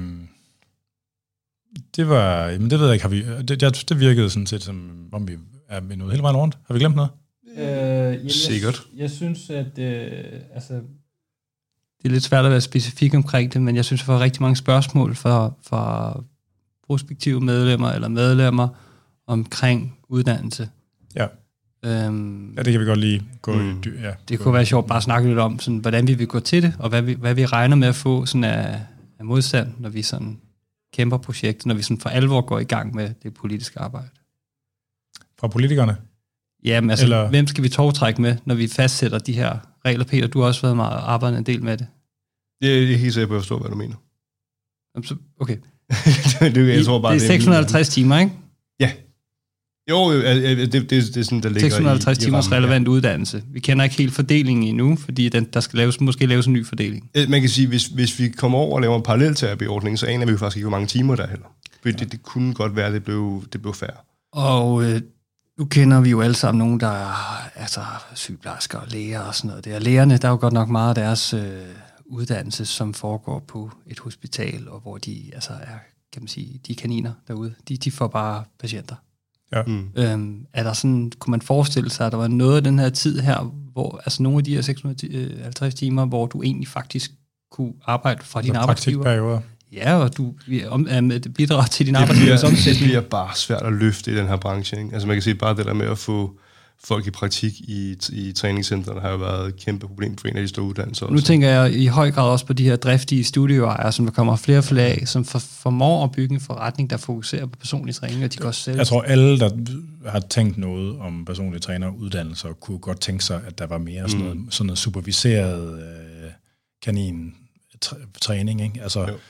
det var, jamen det ved jeg ikke, har vi, det, det virkede sådan set som, om vi er med noget hele vejen rundt. Har vi glemt noget? Øh, jamen, Sikkert. Jeg, jeg synes, at øh, altså, det er lidt svært at være specifik omkring det, men jeg synes, at jeg får rigtig mange spørgsmål fra, fra prospektive medlemmer eller medlemmer omkring uddannelse. Ja. Øhm, ja, det kan vi godt lige gå mm, i dy- ja, Det kunne være sjovt bare at snakke lidt om, sådan, hvordan vi vil gå til det, og hvad vi, hvad vi regner med at få sådan af, af modstand, når vi sådan kæmper projektet, når vi sådan for alvor går i gang med det politiske arbejde. Fra politikerne? Jamen altså, Eller... hvem skal vi tovtrække med, når vi fastsætter de her regler? Peter, du har også været meget arbejdet en del med det. Det er helt sikkert på at forstå, hvad du mener. Okay. det, jeg tror bare, det er seks hundrede og halvtreds timer, ikke? Ja. Jo, det, det, det er sådan, der ligger seks hundrede og halvtreds i, timers i relevant ja. uddannelse. Vi kender ikke helt fordelingen endnu, fordi den, der skal laves, måske laves en ny fordeling. Man kan sige, hvis, hvis vi kommer over og laver en parallelterapiordning, så aner vi jo faktisk ikke, hvor mange timer der er heller. Fordi ja. det, det kunne godt være, at det blev, det blev færre. Og øh, nu kender vi jo alle sammen nogen, der er altså, sygeplejersker og læger og sådan noget. Det er lægerne, der er jo godt nok meget af deres øh, uddannelse, som foregår på et hospital, og hvor de altså er, kan man sige, de kaniner derude, de, de får bare patienter. Ja. Mm. Øhm, er der sådan, kunne man forestille sig, at der var noget af den her tid her, hvor, altså nogle af de her seks hundrede og halvtreds timer, hvor du egentlig faktisk kunne arbejde fra din arbejdsgiver? Ja, og du bidrager til din arbejdsgiver. Det bliver bare svært at løfte i den her branche. Ikke? Altså man kan sige, bare det der med at få folk i praktik i, i træningscentrene har jo været et kæmpe problem for en af de store uddannelser. Nu tænker jeg i høj grad også på de her driftige studieejere, som der kommer flere og flere af, som for, formår at bygge en forretning, der fokuserer på personlig træning, og de går selv. Jeg tror, alle, der har tænkt noget om personlige træneruddannelser, kunne godt tænke sig, at der var mere sådan noget, mm. sådan noget superviseret øh, kanin-træning. Ikke? Altså,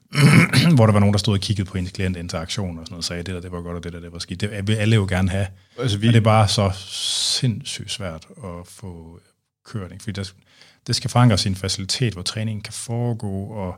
hvor der var nogen, der stod og kiggede på ens klientinteraktion og sådan noget, og sagde, det der, det var godt, og det der, det var skidt. Det vil alle jo gerne have. Altså, vi... Men det er bare så sindssygt svært at få kørt, ikke? Fordi der, det skal forankres i en facilitet, hvor træningen kan foregå, og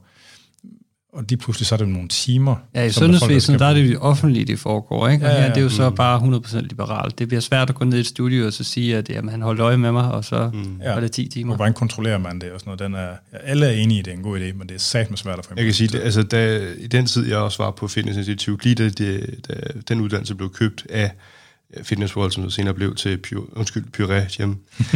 Og de pludselig så er det nogle timer. Ja, i sundhedsvæsenet, der er det offentligt, det foregår, ikke? Og ja, ja, her, det er jo så mm. bare hundrede procent liberalt. Det bliver svært at gå ned i et studio og så sige, at jamen, han holdt øje med mig, og så mm. var det ti timer. Og hvordan kontrollerer man det og sådan noget? Den er, ja, alle er enige i, det er en god idé, men det er satme svært at få. Jeg kan sige, det, altså, da, i den tid, jeg også var på Fitness Institute, lige da, det, da den uddannelse blev købt af Fitness World, som senere blev til Pure, undskyld, Pure Gym,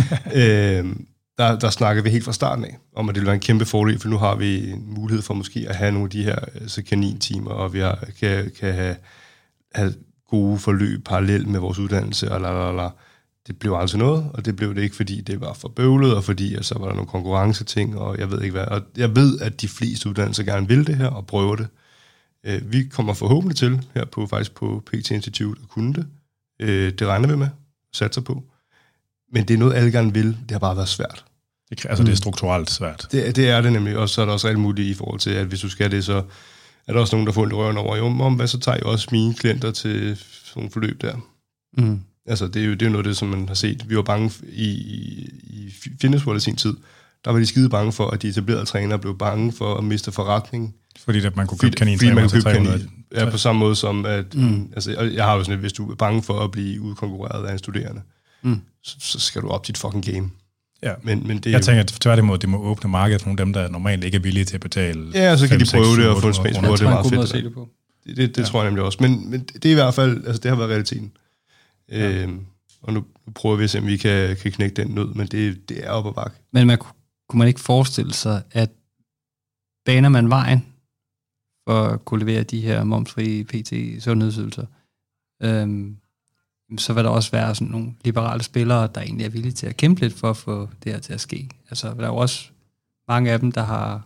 øh, Der, der snakker vi helt fra starten af, om at det vil være en kæmpe fordel, for nu har vi en mulighed for måske at have nogle af de her altså kanintimer, og vi har, kan, kan have, have gode forløb parallelt med vores uddannelse, og lalala. Det blev altså noget, og det blev det ikke, fordi det var for bøvlet, og fordi så altså, var der nogle konkurrenceting, og jeg ved ikke hvad. Og jeg ved, at de fleste uddannelser gerne vil det her, og prøver det. Vi kommer forhåbentlig til, her på faktisk på P T Institute, at kunne det. Det regner vi med, satser på. Men det er noget, alle gerne vil. Det har bare været svært. Det, altså, det er strukturelt svært. Det, det er det nemlig. Og så er der også alt muligt i forhold til, at hvis du skal det, så er der også nogen, der får en røven over. Jo, om hvad, så tager jeg også mine klienter til sådan nogle forløb der. Mm. Altså, det er jo det er noget af det, som man har set. Vi var bange i, i Fitness World i sin tid. Der var de skide bange for, at de etablerede trænere blev bange for at miste forretning. Fordi at man kunne købe kanin. Fordi man kunne købe kanin. Ja, på samme måde som, at mm. altså, jeg har jo sådan, at hvis du er bange for at blive udkonkurreret af en studerende, mm. så, så skal du op dit fucking game. Ja, men, men det jeg jo... tænker, at tværtimod, det må åbne markedet for nogle af dem, der normalt ikke er villige til at betale. Ja, så kan de prøve det og få en smæs på. Det er meget fedt. Se det, på. det, det, det ja. tror jeg nemlig også. Men, men det er i hvert fald, altså det har været realiteten. Ja. Øhm, og nu, nu prøver vi at se, om vi kan, kan knække den nød, men det, det er op ad bakke. Men man, kunne man ikke forestille sig, at baner man vejen for at kunne levere de her momsfrie P T-sundhedsydelser, øhm, så vil der også være sådan nogle liberale spillere, der egentlig er villige til at kæmpe lidt for at få det her til at ske. Altså, der er jo også mange af dem, der har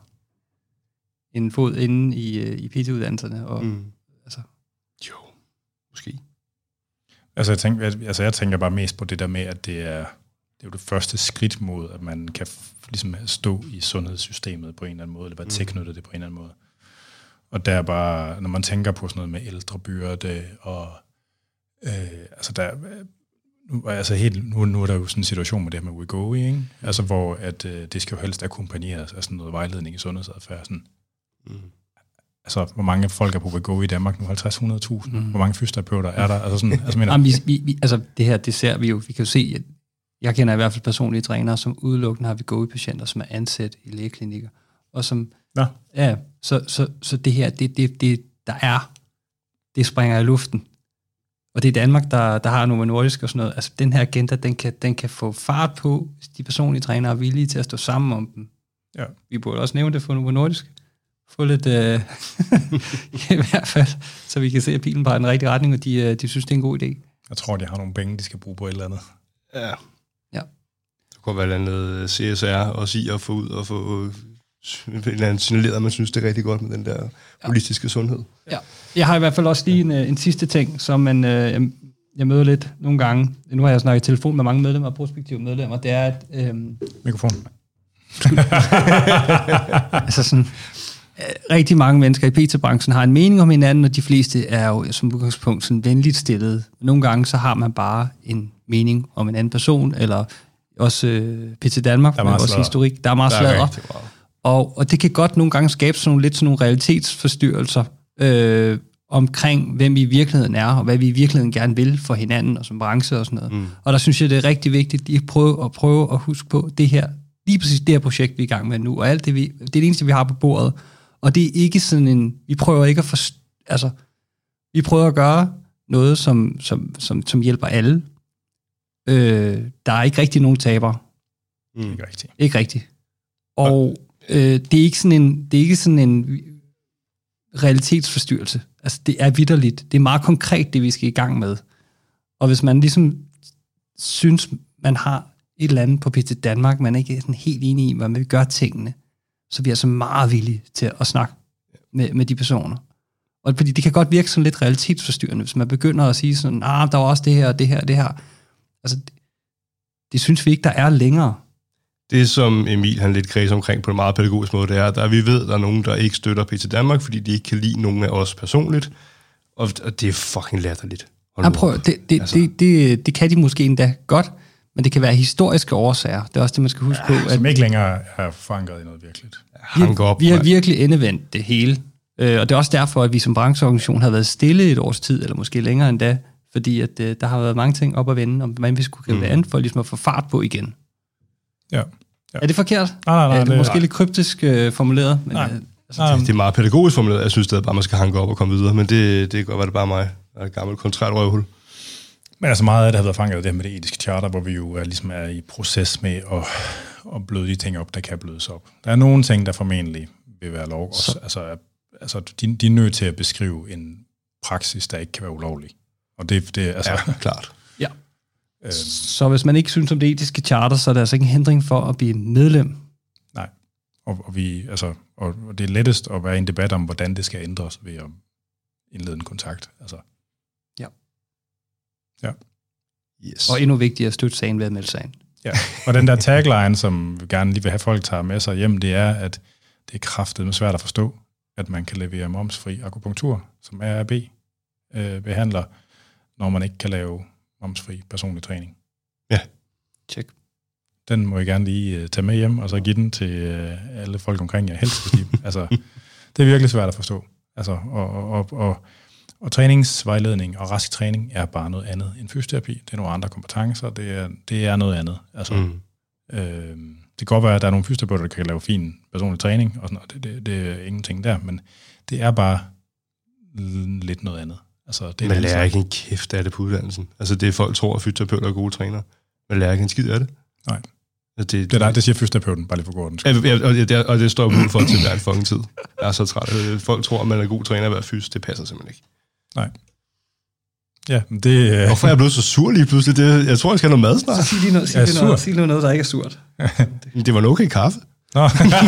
en fod inde i, i P T-uddannelserne. Og, mm. altså. Jo, måske. Altså jeg, tænker, altså, jeg tænker bare mest på det der med, at det er, det er jo det første skridt mod, at man kan ligesom stå i sundhedssystemet på en eller anden måde, eller være tilknyttet det på en eller anden måde. Og der er bare, når man tænker på sådan noget med ældrebyrde og Øh, altså der, nu, altså helt, nu, nu er der jo sådan en situation med det her med Wegovy, ikke? Altså hvor at, øh, det skal jo helst akkompagneres af sådan noget vejledning i sundhedsadfærd. Sådan. Mm. Altså hvor mange folk er på Wegovy i Danmark nu? halvtreds til hundrede tusind? Mm. Hvor mange fysioterapeuter er der? Altså sådan, altså, mener, Jamen, vi, vi, vi, altså det her, det ser vi jo. Vi kan jo se, at jeg kender i hvert fald personlige trænere, som udelukkende har Wegovy-patienter, som er ansat i lægeklinikker. Og som, ja, ja så, så, så det her, det, det, det, der er, det springer i luften. Og det er Danmark, der, der har Novo Nordisk og sådan noget. Altså, den her agenda, den kan, den kan få fart på, hvis de personlige trænere er villige til at stå sammen om dem. Ja. Vi burde også nævne det for Novo Nordisk. Få lidt, øh, i hvert fald, så vi kan se, at pilen peger i den rigtige retning, og de, de synes, det er en god idé. Jeg tror, de har nogle penge, de skal bruge på et eller andet. Ja. Ja. Det kunne være noget C S R også i at få ud og få en eller anden signaleret, at man synes, det er rigtig godt med den der holistiske sundhed. Ja. Jeg har i hvert fald også lige en, en sidste ting, som man, øh, jeg møder lidt nogle gange. Nu har jeg snakket i telefon med mange medlemmer, prospektive medlemmer. Det er, at... Øh, Mikrofon. altså sådan... Rigtig mange mennesker i P T-branchen har en mening om hinanden, og de fleste er jo som udgangspunkt sådan venligt stillet. Nogle gange så har man bare en mening om en anden person, eller også øh, P T Danmark, med vores historik. Der er meget sladder. Og, og det kan godt nogle gange skabe sådan nogle, lidt sådan nogle realitetsforstyrrelser øh, omkring, hvem vi i virkeligheden er, og hvad vi i virkeligheden gerne vil for hinanden, og som branche og sådan noget. Mm. Og der synes jeg, det er rigtig vigtigt at prøve at, prøve at huske på det her, lige præcis det her projekt, vi er i gang med nu, og alt det, vi, det er det eneste, vi har på bordet. Og det er ikke sådan en, vi prøver ikke at forst, altså, vi prøver at gøre noget, som, som, som, som hjælper alle. Øh, der er ikke rigtig nogen tabere. Mm. Ikke rigtigt. Ikke rigtigt. Og øh, det er ikke sådan en, det er ikke sådan en realitetsforstyrrelse. Altså, det er vitterligt. Det er meget konkret, det vi skal i gang med. Og hvis man ligesom synes, man har et eller andet på P T Danmark, man er ikke sådan helt enig i, hvordan vi gør tingene, så vi er så meget villige til at snakke med, med de personer. Og fordi det kan godt virke sådan lidt realitetsforstyrrende, hvis man begynder at sige sådan, ah, der var også det her, det her, det her. Altså, det, det synes vi ikke, der er længere. Det, som Emil han lidt kredser omkring på en meget pædagogisk måde, det er, at vi ved, at der er nogen, der ikke støtter P T Danmark, fordi de ikke kan lide nogen af os personligt, og det er fucking latterligt. Ja, prøv, det, det, altså. det, det, det kan de måske endda godt, men det kan være historiske årsager. Det er også det, man skal huske ja, på. Som at ikke længere er forankret i noget virkeligt. Vi, op, vi har virkelig endevendt det hele, og det er også derfor, at vi som brancheorganisation har været stille et års tid, eller måske længere endda, fordi at, der har været mange ting op at vende, om hvad vi skulle gribe mm. an for ligesom at få fart på igen. Ja. Ja. Er det forkert? Nej, nej, nej. Er det, det måske nej. lidt kryptisk øh, formuleret? Men, nej. Øh, altså, nej. Det, det er meget pædagogisk formuleret. Jeg synes, det er bare, man skal hanke op og komme videre, men det, det går, var det bare mig. Det er et gammelt kontrært røvhul. Men altså meget af det har været fanget det her med det etiske charter, hvor vi jo er, ligesom er i proces med at, at bløde de ting op, der kan blødes op. Der er nogle ting, der formentlig vil være lov. Også, altså, altså de, de er nødt til at beskrive en praksis, der ikke kan være ulovlig. Og det, det altså... Ja, klart. Ja. Øhm. Så hvis man ikke synes om det etiske charter, så er der altså ikke en hindring for at blive medlem? Nej. Og, og, vi, altså, og det er lettest at være i en debat om, hvordan det skal ændres ved at indlede en kontakt. Altså. Ja. Ja. Yes. Og endnu vigtigere at støtte sagen ved at melde sagen. Ja. Og den der tagline, som vi gerne lige vil have folk tager med sig hjem, det er, at det er kraftedeme svært at forstå, at man kan levere momsfri akupunktur, som R R B øh, behandler, når man ikke kan lave momsfri personlig træning. Ja. Check. Den må jeg gerne lige uh, tage med hjem, og så give den til uh, alle folk omkring jer, helst. Altså, det er virkelig svært at forstå. Altså, og, og, og, og, og træningsvejledning og rask træning er bare noget andet end fysioterapi. Det er nogle andre kompetencer, det er, det er noget andet. Altså, mm. øh, det kan godt være, at der er nogle fysioterapeuter, der kan lave fin personlig træning, og sådan noget. Det, det, det er ingenting der, men det er bare lidt noget andet. Altså, det man lærer ikke en kæft af det på uddannelsen. Altså det er folk tror, at fysioterapeuter er gode trænere. Man lærer ikke en skid af det. Nej. Altså, det, det, er der, det siger fysioterapeuten, bare lige for gården. Ja, og, det, og det står jo ud for til hver en fucking tid. Jeg er så træt. Folk tror, at man er god træner at være fys. Det passer simpelthen ikke. Nej. Ja, det... Øh... Hvorfor er jeg blevet så sur lige pludselig? Det, jeg tror, jeg skal have noget mad snart. Så sig lige noget, sig lige noget, sig lige noget, der ikke er surt. Det var en okay kaffe. Nå.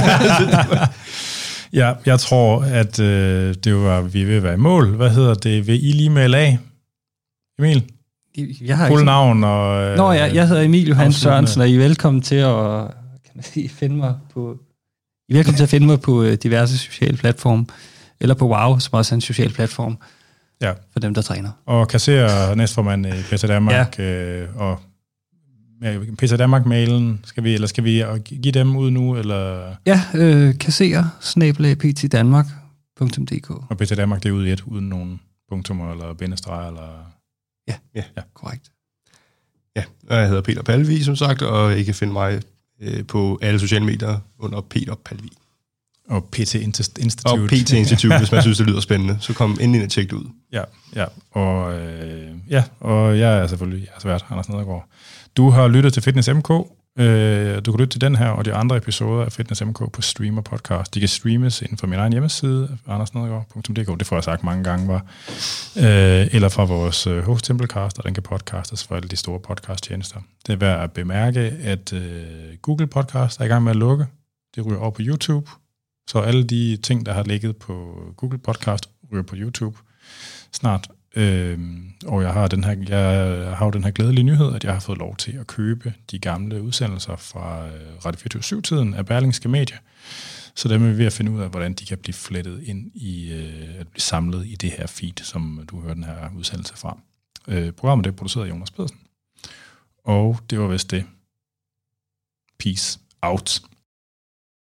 Ja, jeg tror, at øh, det var, vi vil være i mål. Hvad hedder det? Vil I lige melde af? Emil? Jeg har Fuld ikke... navn og... Øh, Nå, ja, jeg hedder Emil Johan Sørensen, og I er velkommen til at, kan man sige, finde mig på... I er velkommen til at finde mig på diverse sociale platforme, eller på Wow, som også er en social platform, ja, for dem, der træner. Og kasserer næstformand i P T Danmark, ja. øh, og P T Danmark-mailen, skal vi, eller skal vi give dem ud nu, eller? Ja, øh, kasserer, snabel-a p t danmark punktum d k. Og P T Danmark, det er ud i et, uden nogen punktummer, eller bindestreger, eller? Ja, ja, ja, korrekt. Ja, og jeg hedder Peter Palvig, som sagt, og I kan finde mig øh, på alle sociale medier under Peter Palvig. Og P T Institute. Og P T Institute, hvis man synes, det lyder spændende. Så kom endelig og tjek det ud. Ja, ja. Og, øh, ja, og jeg er selvfølgelig jeg er svært, Anders Nedergaard. Du har lyttet til Fitness M K. Øh, du kan lytte til den her og de andre episoder af Fitness M K på Streamer Podcast. De kan streames inden for min egen hjemmeside, anders nedergaard punktum d k. Det får jeg sagt mange gange, var. Øh, eller fra vores øh, host Simplecast, og den kan podcastes for alle de store podcasttjenester. Det er værd at bemærke, at øh, Google Podcast er i gang med at lukke. Det ryger over på YouTube. Så alle de ting, der har ligget på Google Podcast, ryger på YouTube snart. Øhm, og jeg har, den her, jeg har jo den her glædelige nyhed, at jeg har fået lov til at købe de gamle udsendelser fra Radio fireogtyve syv-tiden af Berlingske Media. Så dem er vi ved at finde ud af, hvordan de kan blive flettet ind i, øh, at blive samlet i det her feed, som du hører den her udsendelse fra. Øh, programmet det er produceret af Jonas Pedersen. Og det var vist det. Peace out.